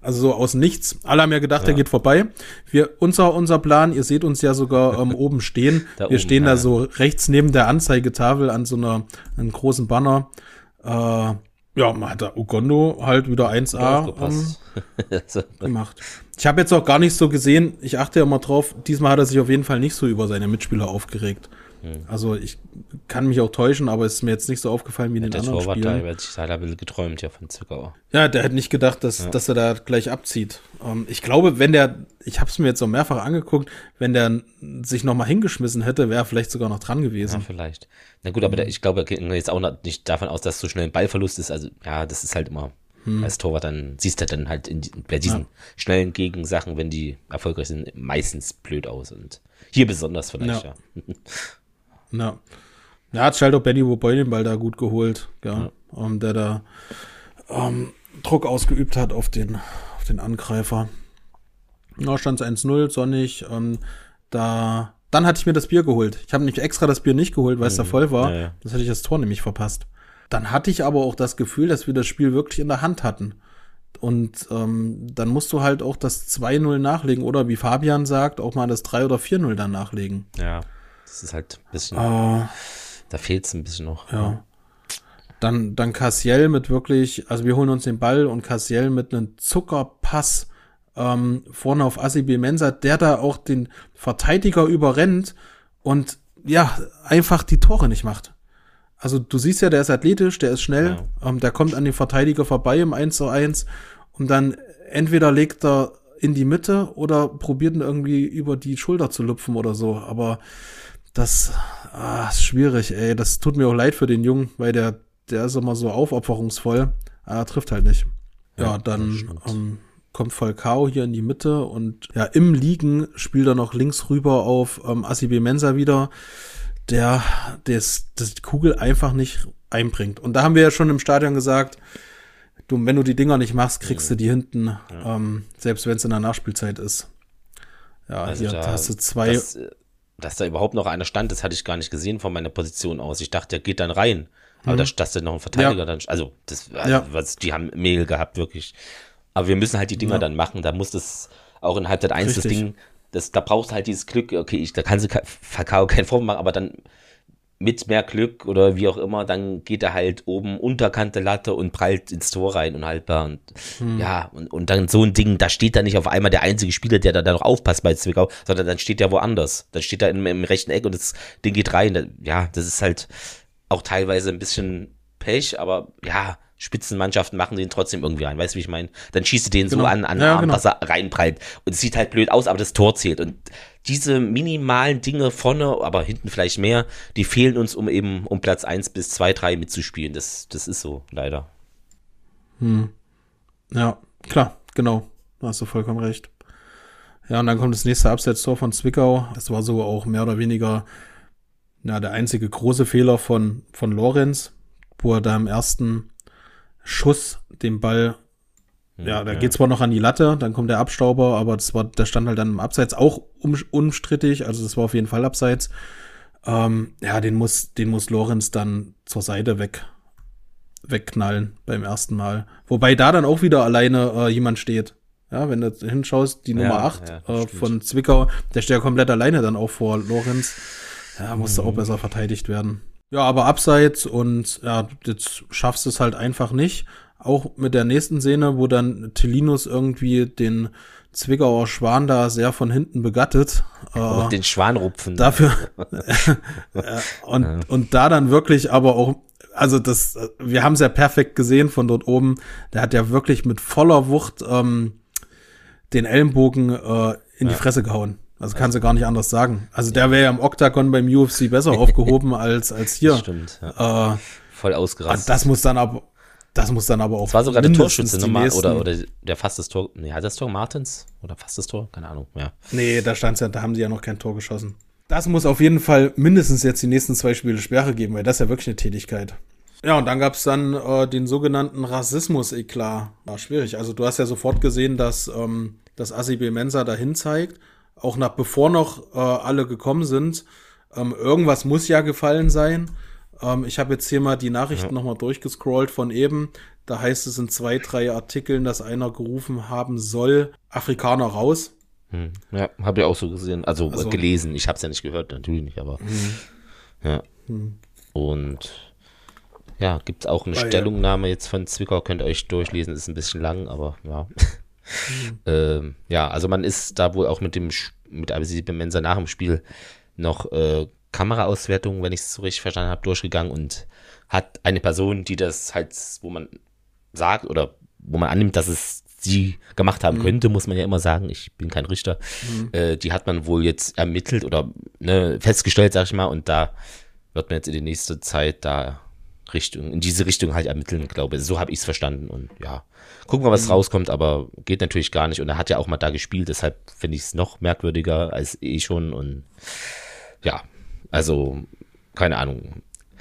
Also so aus nichts. Alle haben ja gedacht, Ja. der geht vorbei. Wir, unser, unser Plan, ihr seht uns ja sogar ähm, oben stehen. Da Wir oben, stehen ja. da so rechts neben der Anzeigetafel an so einer, einem großen Banner. Äh, ja, man hat da Ugondo halt wieder eins A ähm, Aufgepasst. Also, gemacht. Ich habe jetzt auch gar nicht so gesehen, ich achte ja immer drauf, diesmal hat er sich auf jeden Fall nicht so über seine Mitspieler aufgeregt. Hm. Also ich kann mich auch täuschen, aber es ist mir jetzt nicht so aufgefallen wie in den der anderen Torwart da Spielen. wird sich halt ein bisschen geträumt ja von Zwickau. Ja, der hat nicht gedacht, dass, Ja. dass er da gleich abzieht. Ähm, ich glaube, wenn der, ich habe es mir jetzt so mehrfach angeguckt, wenn der sich noch mal hingeschmissen hätte, wäre er vielleicht sogar noch dran Ja, gewesen. vielleicht. Na gut, aber der, ich glaube, wir gehen jetzt auch noch nicht davon aus, dass so schnell ein Ballverlust ist. Also, ja, das ist halt immer als Torwart, dann siehst du dann halt in die, bei diesen Ja. schnellen Gegensachen, wenn die erfolgreich sind, meistens blöd aus. Und hier besonders vielleicht, ja. Ja. Ja. Ja, hat Schalter Benny Wobei den Ball da gut geholt, ja, ähm, der da ähm, Druck ausgeübt hat auf den, auf den Angreifer. Ja, stand eins null, sonnig. Ähm, da, dann hatte ich mir das Bier geholt. Ich habe nämlich extra das Bier nicht geholt, weil es da voll war. Ja, ja. Das hätte ich das Tor nämlich verpasst. Dann hatte ich aber auch das Gefühl, dass wir das Spiel wirklich in der Hand hatten. Und ähm, dann musst du halt auch das zwei null nachlegen oder wie Fabian sagt, auch mal das drei oder vier null dann nachlegen. Ja, das ist halt ein bisschen, Äh, da fehlt es ein bisschen noch. Ja. Dann, dann Cassiel mit wirklich, also wir holen uns den Ball und Cassiel mit einem Zuckerpass ähm, vorne auf Asibe Mensah, der da auch den Verteidiger überrennt und ja, einfach die Tore nicht macht. Also du siehst ja, der ist athletisch, der ist schnell, Ja. ähm, der kommt an den Verteidiger vorbei im eins zu eins und dann entweder legt er in die Mitte oder probiert ihn irgendwie über die Schulter zu lupfen oder so, aber das ah, ist schwierig, ey. Das tut mir auch leid für den Jungen, weil der, der ist immer so aufopferungsvoll. Aber er trifft halt nicht. Ja, Ja, dann das stimmt. ähm, kommt Falcao hier in die Mitte und ja, im Liegen spielt er noch links rüber auf ähm, Asibe Mensah wieder, der das, das die Kugel einfach nicht einbringt. Und da haben wir ja schon im Stadion gesagt, du, wenn du die Dinger nicht machst, kriegst du die hinten, Ja. ähm, selbst wenn es in der Nachspielzeit ist. Ja, Also hier da- hast du zwei. Dass, äh, dass da überhaupt noch einer stand, das hatte ich gar nicht gesehen von meiner Position aus. Ich dachte, der geht dann rein. Aber da, dass da noch ein Verteidiger Ja. dann, also, das, Ja. was, die haben Mehl gehabt, wirklich. Aber wir müssen halt die Dinger Ja. dann machen. Da muss das auch in Halbzeit eins das Richtig. Ding, das, da brauchst du halt dieses Glück. Okay, ich, da kannst du Falcao keinen Vorwurf machen, aber dann mit mehr Glück oder wie auch immer, dann geht er halt oben unterkante Latte und prallt ins Tor rein, unhaltbar. Und Hm. ja, und, und dann so ein Ding, da steht da nicht auf einmal der einzige Spieler, der da, da noch aufpasst bei Zwickau, sondern dann steht der woanders. Dann steht er im, im rechten Eck und das Ding geht rein. Da, ja, das ist halt auch teilweise ein bisschen Pech, aber ja, Spitzenmannschaften machen den trotzdem irgendwie rein. Weißt du, wie ich meine? Dann schießt du den Genau. so an, an den Ja, Arm, genau. dass er reinprallt. Und es sieht halt blöd aus, aber das Tor zählt. Und diese minimalen Dinge vorne, aber hinten vielleicht mehr, die fehlen uns, um eben um Platz eins bis zwei, drei mitzuspielen. Das, das ist so, leider. Ja, klar, genau. Da hast du vollkommen recht. Ja, und dann kommt das nächste Abseitstor von Zwickau. Das war so auch mehr oder weniger na, der einzige große Fehler von, von Lorenz, wo er da im ersten Schuss den Ball, ja, da geht zwar noch an die Latte, dann kommt der Abstauber, aber das war, der stand halt dann im Abseits auch um, unstrittig, also das war auf jeden Fall Abseits. Ähm, ja, den muss, den muss Lorenz dann zur Seite weg, wegknallen beim ersten Mal. Wobei da dann auch wieder alleine äh, jemand steht. Ja, wenn du hinschaust, die Ja, Nummer acht ja, äh, stimmt. von Zwickau, der steht ja komplett alleine dann auch vor Lorenz. Ja, musste Mhm. auch besser verteidigt werden. Ja, aber abseits und ja, jetzt schaffst du es halt einfach nicht. Auch mit der nächsten Szene, wo dann Telinus irgendwie den Zwickauer Schwan da sehr von hinten begattet. Äh, Und den Schwanrupfen. dafür ja, und Ja. und da dann wirklich aber auch, also das, wir haben es ja perfekt gesehen von dort oben, der hat ja wirklich mit voller Wucht ähm, den Ellenbogen äh, in die Fresse gehauen. Also kannst du gar nicht anders sagen. Also der wäre ja im Oktagon beim U F C besser aufgehoben als als hier. Das stimmt, ja. Äh, Voll und ausgerastet. das muss dann aber das muss dann aber auch Das war sogar der mindestens Torschütze die nochmal, nächsten- oder, oder der fast das Tor, nee, hat das Tor Martens? Oder fast das Tor? Keine Ahnung, ja. Nee, da stand's ja, da haben sie ja noch kein Tor geschossen. Das muss auf jeden Fall mindestens jetzt die nächsten zwei Spiele Sperre geben, weil das ist ja wirklich eine Tätigkeit. Ja, und dann gab's dann äh, den sogenannten Rassismus-Eklat. War schwierig. Also du hast ja sofort gesehen, dass ähm, das Asibe Mensah dahin zeigt, auch nach bevor noch äh, alle gekommen sind. Ähm, irgendwas muss ja gefallen sein. Ähm, ich habe jetzt hier mal die Nachrichten Ja. nochmal durchgescrollt von eben. Da heißt es in zwei, drei Artikeln, dass einer gerufen haben soll, Afrikaner raus. Hm. Ja, habe ich auch so gesehen, also, also gelesen. Ich habe es ja nicht gehört, natürlich nicht, aber hm. ja. Hm. Und ja, gibt es auch eine ah, Stellungnahme ja. jetzt von Zwickau, könnt ihr euch durchlesen, ist ein bisschen lang, aber ja. Mhm. ähm, ja, also man ist da wohl auch mit dem, mit Abisibe Mensa nach dem Spiel noch äh, Kameraauswertung, wenn ich es so richtig verstanden habe, durchgegangen und hat eine Person, die das halt, wo man sagt oder wo man annimmt, dass es sie gemacht haben mhm. könnte, muss man ja immer sagen, ich bin kein Richter, mhm. äh, die hat man wohl jetzt ermittelt oder ne, festgestellt, sag ich mal, und da wird man jetzt in die nächste Zeit da Richtung, in diese Richtung halt ermitteln, glaube ich. So habe ich es verstanden und ja, gucken wir, was mhm. rauskommt, aber geht natürlich gar nicht und er hat ja auch mal da gespielt, deshalb finde ich es noch merkwürdiger als eh schon und ja, also keine Ahnung.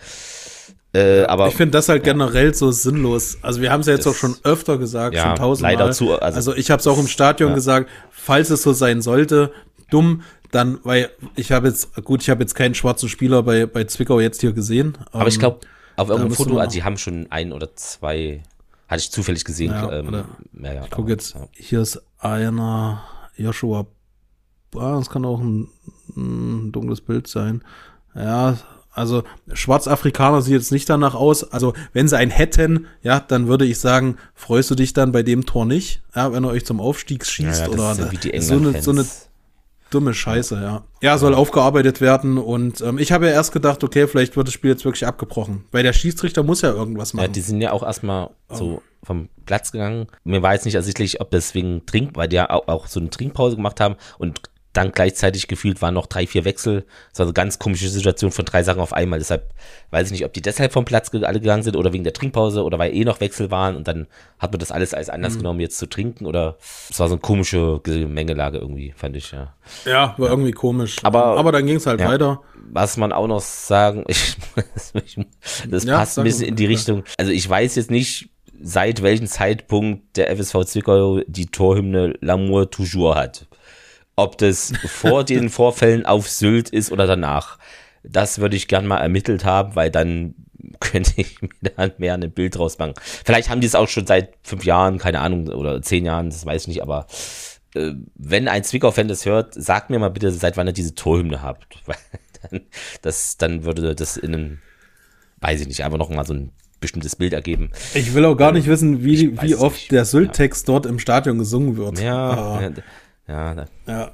Äh, aber, ich finde das halt ja. generell so sinnlos. Also wir haben es ja jetzt das, auch schon öfter gesagt, ja, schon tausendmal. Leider zu, also, also ich habe es auch im Stadion ja. gesagt, falls es so sein sollte, dumm, dann, weil ich habe jetzt, gut, ich habe jetzt keinen schwarzen Spieler bei, bei Zwickau jetzt hier gesehen. Aber ähm, ich glaube, auf irgendeinem Foto, also die haben schon ein oder zwei, hatte ich zufällig gesehen. Ja, ähm, oder, ja, ja, ich gucke jetzt, ja. hier ist einer, Joshua, ah, das kann auch ein, ein dunkles Bild sein. Ja, also Schwarzafrikaner sieht jetzt nicht danach aus. Also wenn sie einen hätten, ja, dann würde ich sagen, freust du dich dann bei dem Tor nicht, ja, wenn er euch zum Aufstieg schießt ja, ja, oder ja wie die so eine, so eine dumme Scheiße, ja. Ja, soll ja. aufgearbeitet werden und ähm, ich habe ja erst gedacht, okay, vielleicht wird das Spiel jetzt wirklich abgebrochen, weil der Schiedsrichter muss ja irgendwas machen. Ja, die sind ja auch erstmal oh. so vom Platz gegangen. Mir war jetzt nicht ersichtlich, ob deswegen Trink, weil die ja auch, auch so eine Trinkpause gemacht haben und dann gleichzeitig gefühlt waren noch drei, vier Wechsel. Das war eine ganz komische Situation von drei Sachen auf einmal. Deshalb weiß ich nicht, ob die deshalb vom Platz alle gegangen sind oder wegen der Trinkpause oder weil eh noch Wechsel waren und dann hat man das alles als Anlass mhm. genommen, jetzt zu trinken oder es war so eine komische Gemengelage irgendwie, fand ich, ja. Ja, war ja. irgendwie komisch. Aber, aber dann ging es halt ja, weiter. Was man auch noch sagen, ich, das ja, passt ein bisschen in die Richtung. Also ich weiß jetzt nicht, seit welchem Zeitpunkt der F S V Zwickau die Torhymne L'amour toujours hat. Ob das vor den Vorfällen auf Sylt ist oder danach. Das würde ich gern mal ermittelt haben, weil dann könnte ich mir dann mehr ein Bild draus machen. Vielleicht haben die es auch schon seit fünf Jahren, keine Ahnung, oder zehn Jahren, das weiß ich nicht, aber äh, wenn ein Zwickau-Fan das hört, sagt mir mal bitte, seit wann ihr diese Torhymne habt. Weil dann, das, dann würde das in einem, weiß ich nicht, einfach noch mal so ein bestimmtes Bild ergeben. Ich will auch gar nicht wissen, wie, wie oft nicht. der Sylt-Text ja. dort im Stadion gesungen wird. Ja, ja. Ja, da. ja.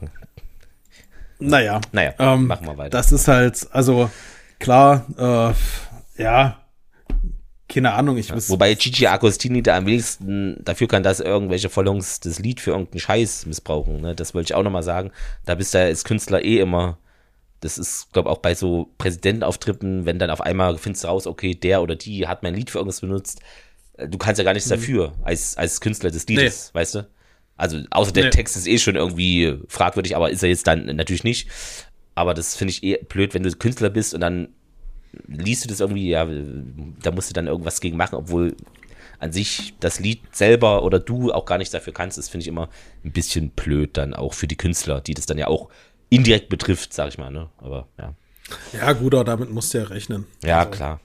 Naja, naja ähm, machen wir weiter. Das ist halt, also klar, äh, ja, keine Ahnung. Ich ja, weiß, wobei Gigi Agostini da am wenigsten dafür kann, dass irgendwelche Followings das Lied für irgendeinen Scheiß missbrauchen. Ne? Das wollte ich auch nochmal sagen. Da bist du ja als Künstler eh immer, das ist, glaube ich, auch bei so Präsidentenauftritten, wenn dann auf einmal findest du raus, okay, der oder die hat mein Lied für irgendwas benutzt. Du kannst ja gar nichts mhm. dafür als, als Künstler des Liedes, nee. weißt du? Also außer der nee. Text ist eh schon irgendwie fragwürdig, aber ist er jetzt dann natürlich nicht. Aber das finde ich eh blöd, wenn du Künstler bist und dann liest du das irgendwie, ja, da musst du dann irgendwas gegen machen, obwohl an sich das Lied selber oder du auch gar nicht dafür kannst. Das finde ich immer ein bisschen blöd dann auch für die Künstler, die das dann ja auch indirekt betrifft, sag ich mal, ne? Aber ja. Ja, gut, aber damit musst du ja rechnen. Ja, also. klar.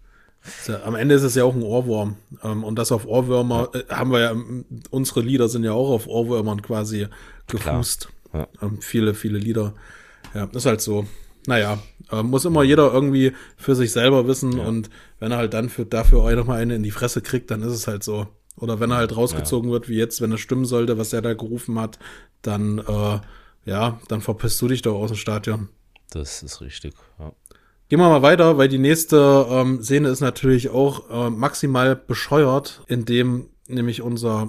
Ja, am Ende ist es ja auch ein Ohrwurm. Ähm, und das auf Ohrwürmer ja. äh, haben wir ja, unsere Lieder sind ja auch auf Ohrwürmern quasi gefußt. Ja. Ähm, viele, viele Lieder. Ja, ist halt so. Naja, äh, muss immer jeder irgendwie für sich selber wissen. Ja. Und wenn er halt dann für, dafür auch nochmal eine in die Fresse kriegt, dann ist es halt so. Oder wenn er halt rausgezogen ja. wird, wie jetzt, wenn es stimmen sollte, was er da gerufen hat, dann, äh, ja, dann verpisst du dich doch aus dem Stadion. Das ist richtig, ja. Gehen wir mal weiter, weil die nächste ähm, Szene ist natürlich auch äh, maximal bescheuert, indem nämlich unser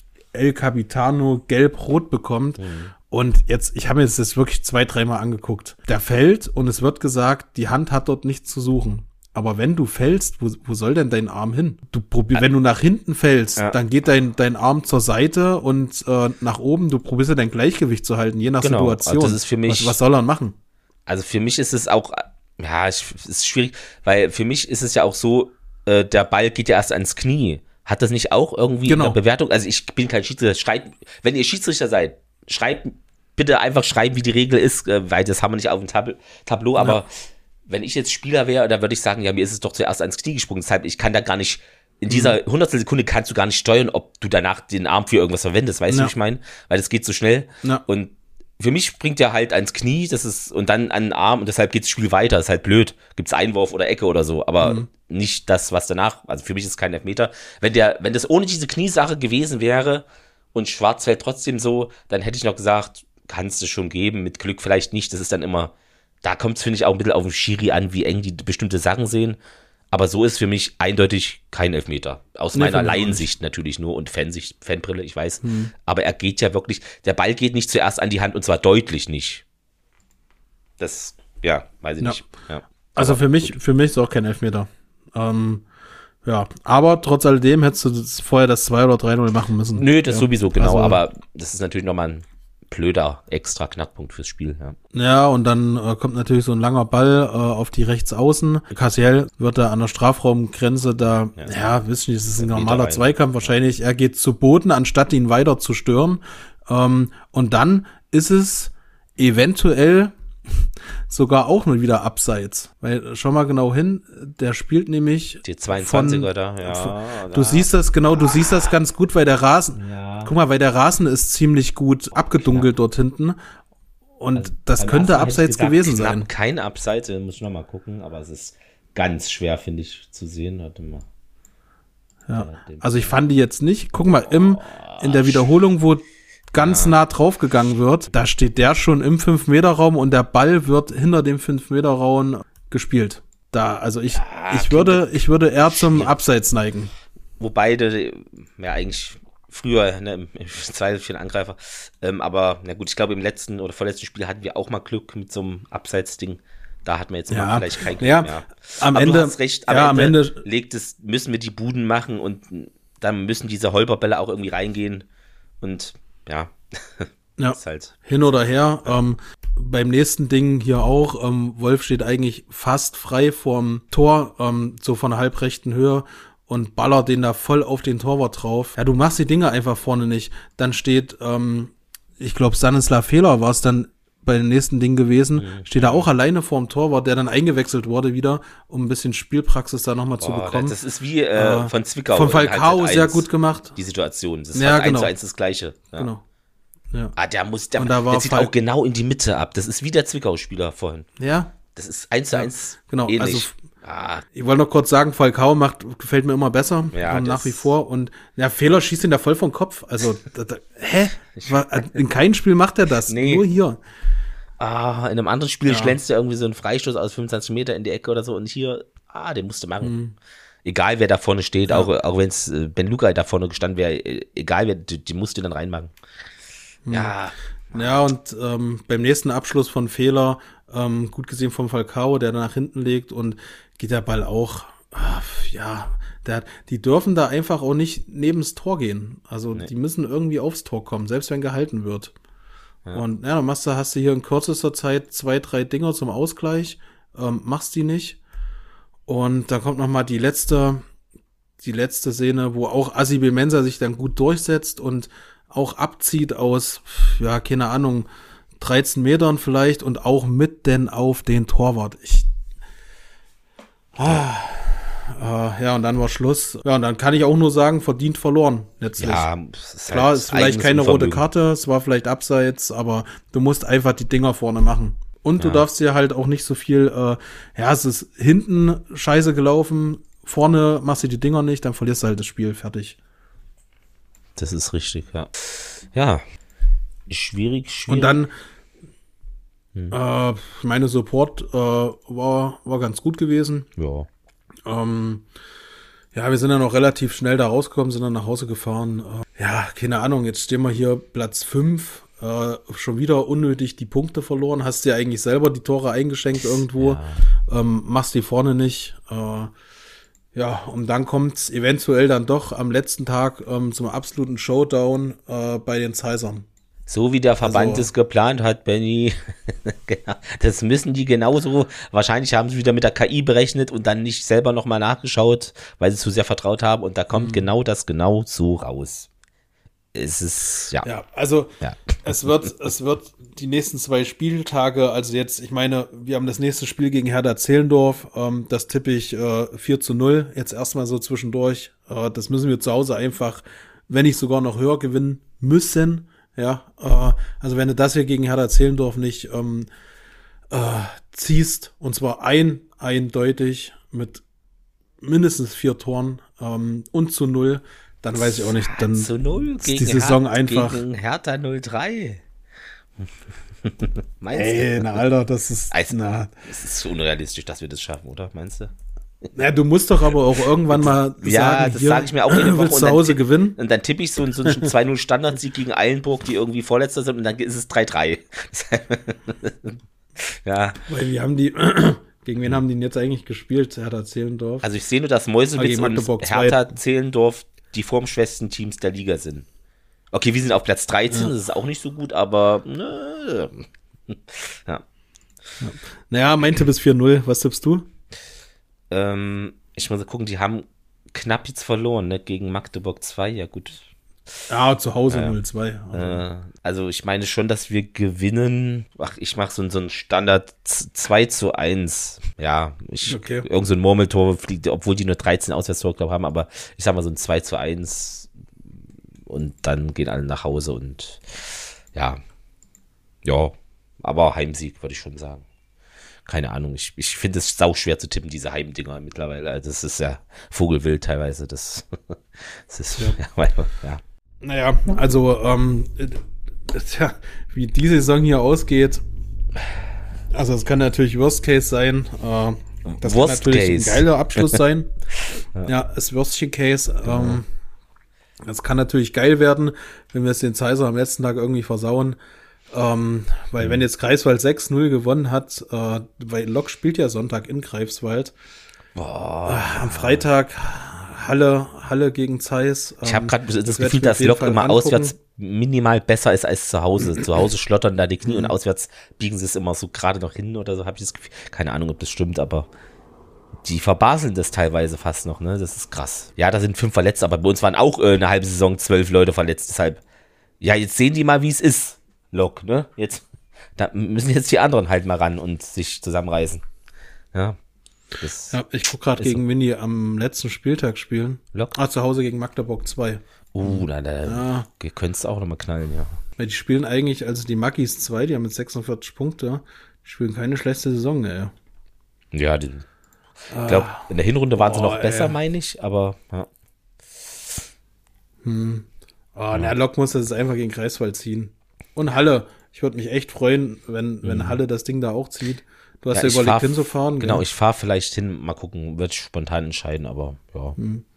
El Capitano gelb-rot bekommt. Mhm. Und jetzt, ich habe mir das wirklich zwei, dreimal angeguckt. Der fällt und es wird gesagt, die Hand hat dort nichts zu suchen. Aber wenn du fällst, wo, wo soll denn dein Arm hin? Du probier, wenn du nach hinten fällst, ja. dann geht dein, dein Arm zur Seite und äh, nach oben. Du probierst ja dein Gleichgewicht zu halten, je nach genau. Situation. Also das ist für mich, was, was soll er machen? Also für mich ist es auch... Ja, es ist schwierig, weil für mich ist es ja auch so, äh, der Ball geht ja erst ans Knie. Hat das nicht auch irgendwie genau. eine Bewertung? Also ich bin kein Schiedsrichter. Schreibt, wenn ihr Schiedsrichter seid, schreibt bitte einfach schreiben, wie die Regel ist, äh, weil das haben wir nicht auf dem Tab- Tableau. Aber ja. wenn ich jetzt Spieler wäre, dann würde ich sagen, ja, mir ist es doch zuerst ans Knie gesprungen. Deshalb, ich kann da gar nicht in dieser hundertstel Sekunde kannst du gar nicht steuern, ob du danach den Arm für irgendwas verwendest, weißt Ja. du, wie ich meine? Weil das geht so schnell. Ja. Und für mich springt er halt ans Knie, das ist, und dann an den Arm, und deshalb geht das Spiel weiter. Das ist halt blöd. Gibt's Einwurf oder Ecke oder so, aber Mhm. nicht das, was danach, also für mich ist es kein Elfmeter. Wenn der, wenn das ohne diese Kniesache gewesen wäre und Schwarzfeld trotzdem so, dann hätte ich noch gesagt, kannst du schon geben, mit Glück vielleicht nicht. Das ist dann immer, da kommt es, finde ich, auch ein bisschen auf den Schiri an, wie eng die bestimmte Sachen sehen. Aber so ist für mich eindeutig kein Elfmeter. Aus Nee, meiner für mich auch Laiensicht natürlich nur und Fansicht, Fanbrille, ich weiß. Mhm. Aber er geht ja wirklich, der Ball geht nicht zuerst an die Hand und zwar deutlich nicht. Das, ja, weiß ich Ja. nicht. Ja. Also Aber für mich, gut. für mich ist auch kein Elfmeter. Ähm, ja, aber trotz alledem hättest du das vorher das zwei oder drei null machen müssen. Nö, das ja. sowieso, genau. Also, aber das ist natürlich nochmal ein blöder extra Knackpunkt fürs Spiel. Ja. Ja, und dann äh, kommt natürlich so ein langer Ball äh, auf die Rechtsaußen. Cassiel wird da an der Strafraumgrenze da, ja, Ja. wisst ihr, das ist ein Meter normaler rein. Zweikampf wahrscheinlich. Er geht zu Boden, anstatt ihn weiter zu stören. Ähm, und dann ist es eventuell sogar auch nur wieder abseits. Weil, schau mal genau hin, der spielt nämlich Die zweiundzwanziger von- da, ja. Du da. siehst das, genau, du siehst das ganz gut, weil der Rasen, Ja. guck mal, weil der Rasen ist ziemlich gut abgedunkelt dort hinten. Und das Beim könnte ersten hätte ich abseits gesagt, gewesen knapp sein. Kein Abseits, da muss ich nochmal gucken, aber es ist ganz schwer, finde ich, zu sehen. Warte mal. Ja. dem- Also ich fand die jetzt nicht. Guck mal, im, in der Wiederholung, wo ganz nah draufgegangen wird, da steht der schon im fünf Meter Raum und der Ball wird hinter dem fünf Meter Raum gespielt. Da, also ich, ich würde, ich würde eher zum schwierig. Abseits neigen. Wobei, der, ja, eigentlich früher, ne, im im Zweifel für den Angreifer. Ähm, aber, na gut, ich glaube, im letzten oder vorletzten Spiel hatten wir auch mal Glück mit so einem Abseits-Ding. Da hatten wir jetzt immer Ja. vielleicht kein Glück Ja, mehr. am aber Ende- du hast recht, am, ja, Ende am Ende- legt es, müssen wir die Buden machen und dann müssen diese Holperbälle auch irgendwie reingehen. Und ja, Ja. ist halt. Hin oder her. Ähm, beim nächsten Ding hier auch. Ähm, Wolf steht eigentlich fast frei vorm Tor, ähm, so von der halbrechten Höhe und ballert den da voll auf den Torwart drauf. Ja, du machst die Dinge einfach vorne nicht. Dann steht, ähm, ich glaube, Stanislav Fehler war es dann bei dem nächsten Ding gewesen, steht er auch alleine vorm Torwart, der dann eingewechselt wurde wieder, um ein bisschen Spielpraxis da nochmal zu Boah, bekommen. das ist wie äh, Äh, von Zwickau. Von in Falcao Halbzeit sehr eins, gut gemacht. Die Situation. Das ist Ja, fast genau. eins zu eins das Gleiche. Ja. Genau. Ja. Ah, der muss, der, Und da war der zieht Fal- auch genau in die Mitte ab. Das ist wie der Zwickau-Spieler vorhin. Ja, Das ist eins zu eins genau. ähnlich. Also ah, ich wollte noch kurz sagen, Falcao macht, gefällt mir immer besser, Ja, ähm, nach das- wie vor. Und ja, Fehler schießt ihn da voll vom Kopf. Also, da, da, hä? Wa- In keinem Spiel macht er das. Nee. Nur hier. ah, in einem anderen Spiel Ja. schlänzt er irgendwie so einen Freistoß aus fünfundzwanzig Meter in die Ecke oder so. Und hier, ah, den musste machen. Mhm. Egal, wer da vorne steht, auch, auch wenn es äh, Ben Luca da vorne gestanden wäre, äh, egal, wer, die, die musste dann reinmachen. Mhm. Ja, Ja, und ähm, beim nächsten Abschluss von Fehler, ähm, gut gesehen vom Falcao, der da nach hinten legt und geht der Ball auch, ah, ja, der, die dürfen da einfach auch nicht nebens Tor gehen. Also die müssen irgendwie aufs Tor kommen, selbst wenn gehalten wird. Und ja, dann machst du, hast du hier in kürzester Zeit zwei, drei Dinger zum Ausgleich, ähm, machst die nicht. Und dann kommt noch mal die letzte, die letzte Szene, wo auch Asibil Mensah sich dann gut durchsetzt und auch abzieht aus, ja, keine Ahnung, dreizehn Metern vielleicht und auch mitten auf den Torwart. Ich, ah, äh, ja, und dann war Schluss. Ja, und dann kann ich auch nur sagen, verdient verloren, letztlich. ja, es ist Klar, halt ist vielleicht eigenes keine rote Unvermögen. Karte, es war vielleicht abseits, aber du musst einfach die Dinger vorne machen. Und du darfst dir halt auch nicht so viel, äh, ja, es ist hinten scheiße gelaufen, vorne machst du die Dinger nicht, dann verlierst du halt das Spiel, fertig. Das ist richtig, ja. Ja, schwierig, schwierig. Und dann, äh, meine Support äh, war, war ganz gut gewesen. ja. Ähm, ja, wir sind dann auch relativ schnell da rausgekommen, sind dann nach Hause gefahren. Äh, ja, keine Ahnung, jetzt stehen wir hier Platz fünf. Äh, schon wieder unnötig die Punkte verloren. Hast dir eigentlich selber die Tore eingeschenkt irgendwo. Ähm, machst die vorne nicht. Äh, ja, und dann kommt's eventuell dann doch am letzten Tag ähm, zum absoluten Showdown äh, bei den Zeisern. So wie der Verband Also- es geplant hat, Benny. Genau. Das müssen die genauso. Wahrscheinlich haben sie wieder mit der K I berechnet und dann nicht selber nochmal nachgeschaut, weil sie zu sehr vertraut haben. Und da kommt genau das genau so raus. Es ist, ja. Ja, also Ja. Es wird, es wird die nächsten zwei Spieltage, also jetzt, ich meine, wir haben das nächste Spiel gegen Hertha Zehlendorf, ähm, das tippe ich äh, vier zu null, jetzt erstmal so zwischendurch. Äh, das müssen wir zu Hause einfach, wenn nicht sogar noch höher gewinnen müssen. Ja, äh, also wenn du das hier gegen Hertha Zehlendorf nicht ähm, äh, ziehst, und zwar ein, eindeutig mit mindestens vier Toren ähm, und zu null, dann weiß ich auch nicht, dann zu null ist die Saison Her- einfach. Gegen Hertha null drei. Meinst Ey, du? na Alter, das ist, Also, na, es ist unrealistisch, dass wir das schaffen, oder? Meinst du? na, du musst doch aber auch irgendwann mal Ja, sagen, das hier, sage ich mir auch jede du Woche. willst Und zu dann Hause tipp- gewinnen. Und dann tippe ich so, so einen zwei null Standardsieg gegen Eilenburg, die irgendwie Vorletzter sind, und dann ist es drei drei. Ja, Weil wir haben die, gegen wen haben die denn jetzt eigentlich gespielt, Hertha Zehlendorf? also ich sehe nur, dass Mäusewitz gegen Magdeburg und zwei. Hertha Zehlendorf die formschwächsten Teams der Liga sind. Okay, wir sind auf Platz dreizehn, Ja. das ist auch nicht so gut, aber ne, ja. Naja, mein Tipp ist vier null, was tippst du? Ähm, ich muss gucken, die haben knapp jetzt verloren, ne, gegen Magdeburg zwei, ja gut. Ja, zu Hause Ja. null zwei. Äh, also ich meine schon, dass wir gewinnen. Ach, ich mache so, so einen Standard z- zwei zu eins. Ja, ich, Okay. irgend so ein Murmeltor fliegt, obwohl die nur dreizehn Auswärtstore, glaube ich, haben, aber ich sag mal so ein zwei zu eins und dann gehen alle nach Hause und ja, ja, aber Heimsieg würde ich schon sagen. Keine Ahnung, ich, ich finde es sau schwer zu tippen, diese Heimdinger mittlerweile. Also das ist ja Vogelwild teilweise. Das, das ist, ja, ja, ja. Naja, also, ähm, äh, tja, wie die Saison hier ausgeht, also es kann natürlich Worst Case sein. Äh, das Worst kann natürlich Case. ein geiler Abschluss sein. Ja. Ja, das Würstchen Case. Ähm, das kann natürlich geil werden, wenn wir es den Zeiser am letzten Tag irgendwie versauen. Ähm, weil Mhm. wenn jetzt Greifswald sechs null gewonnen hat, äh, weil Lok spielt ja Sonntag in Greifswald. Boah. Äh, am Freitag Halle, Halle gegen Zeiss. Ich habe Ähm, gerade das, werd Gefühl, ich mir auf dass jeden Lok Fall immer angucken. auswärts minimal besser ist als zu Hause. Zu Hause schlottern da die Knie und auswärts biegen sie es immer so gerade noch hin oder so, habe ich das Gefühl. Keine Ahnung, ob das stimmt, aber die verbaseln das teilweise fast noch, ne? Das ist krass. Ja, da sind fünf verletzt, aber bei uns waren auch äh, eine halbe Saison zwölf Leute verletzt, deshalb. Ja, jetzt sehen die mal, wie es ist, Lok, ne? Jetzt, da müssen jetzt die anderen halt mal ran und sich zusammenreißen. Ja. Das Ja, ich guck gerade Ist gegen Winnie am letzten Spieltag spielen. Lok. Ah, zu Hause gegen Magdeburg zwei. Uh, da, da Ja, könntest du auch nochmal knallen, ja. weil die spielen eigentlich, also die Magis zwei, die haben jetzt sechsundvierzig Punkte, die spielen keine schlechte Saison, ey. Ja, die, ich glaube, in der Hinrunde waren sie boah, noch besser, ey. meine ich, aber ja. Hm. Oh, na, Lok muss das einfach gegen Greifswald ziehen. Und Halle. Ich würde mich echt freuen, wenn, wenn Halle das Ding da auch zieht. Du hast Ja, ja, ich überlegt fahr- hinzufahren. Genau, gell? ich fahre vielleicht hin, mal gucken, wird ich spontan entscheiden, aber ja.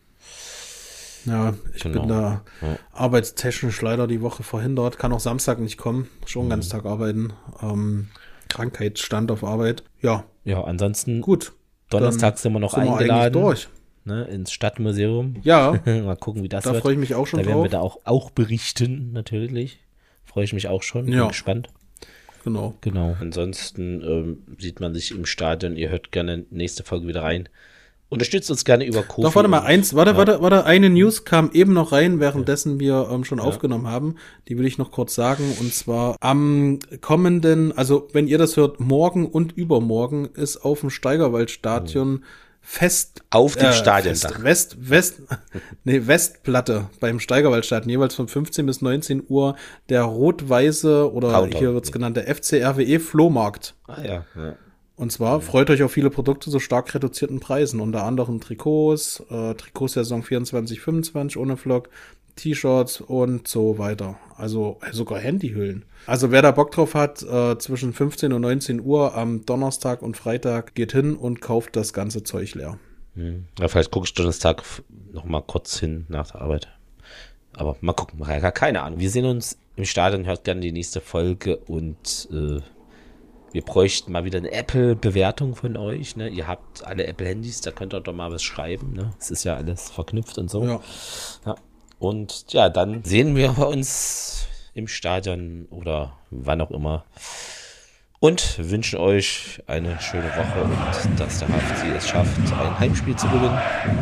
Ja, ich Genau. bin da Ja. arbeitstechnisch leider die Woche verhindert. Kann auch Samstag nicht kommen. Schon den Mhm. ganzen Tag arbeiten. Ähm, Krankheitsstand auf Arbeit. Ja, Ja, ansonsten, gut. Donnerstag Dann sind wir noch sind wir eigentlich eingeladen, durch. ne, ins Stadtmuseum. Ja, Mal gucken, wie das da wird. freue ich mich auch schon Da werden wir drauf. da auch, auch berichten, natürlich. Freue ich mich auch schon, bin Ja. gespannt. Genau. Genau. Ansonsten ähm, sieht man sich im Stadion. Ihr hört gerne nächste Folge wieder rein. Unterstützt uns gerne über Kofi. Doch, warte mal, und- eins, warte, Ja. warte, warte, eine News kam eben noch rein, währenddessen wir ähm, schon aufgenommen haben. Die will ich noch kurz sagen. Und zwar am kommenden, also wenn ihr das hört, morgen und übermorgen ist auf dem Steigerwaldstadion Fest. Auf dem äh, Stadiondach. Fest, West, West, nee, Westplatte beim Steigerwaldstadion, jeweils von fünfzehn bis neunzehn Uhr der rot-weiße oder Countdown. hier wird's genannt der F C R W E Flohmarkt. Ah ja, ja. Und zwar freut euch auf viele Produkte zu stark reduzierten Preisen, unter anderem Trikots, äh, Trikotsaison vierundzwanzig fünfundzwanzig ohne Vlog, T-Shirts und so weiter. Also äh, sogar Handyhüllen. Also wer da Bock drauf hat, äh, zwischen fünfzehn und neunzehn Uhr am Donnerstag und Freitag geht hin und kauft das ganze Zeug leer. Hm. Ja, vielleicht gucke ich Donnerstag f- noch mal kurz hin nach der Arbeit. Aber mal gucken, ja, keine Ahnung. Wir sehen uns im Stadion, hört gerne die nächste Folge und äh, wir bräuchten mal wieder eine Apple-Bewertung von euch. Ne? Ihr habt alle Apple-Handys, da könnt ihr doch mal was schreiben. Ne? Es ist ja alles verknüpft und so. Ja. Ja. Und ja, dann sehen wir uns im Stadion oder wann auch immer. Und wünschen euch eine schöne Woche und dass der H F C es schafft, ein Heimspiel zu gewinnen.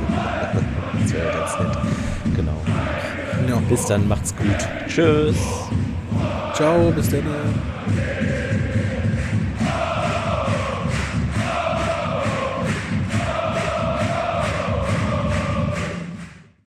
Das wäre ganz nett. Genau. Ja. Bis dann, macht's gut. Tschüss. Ciao, bis dann.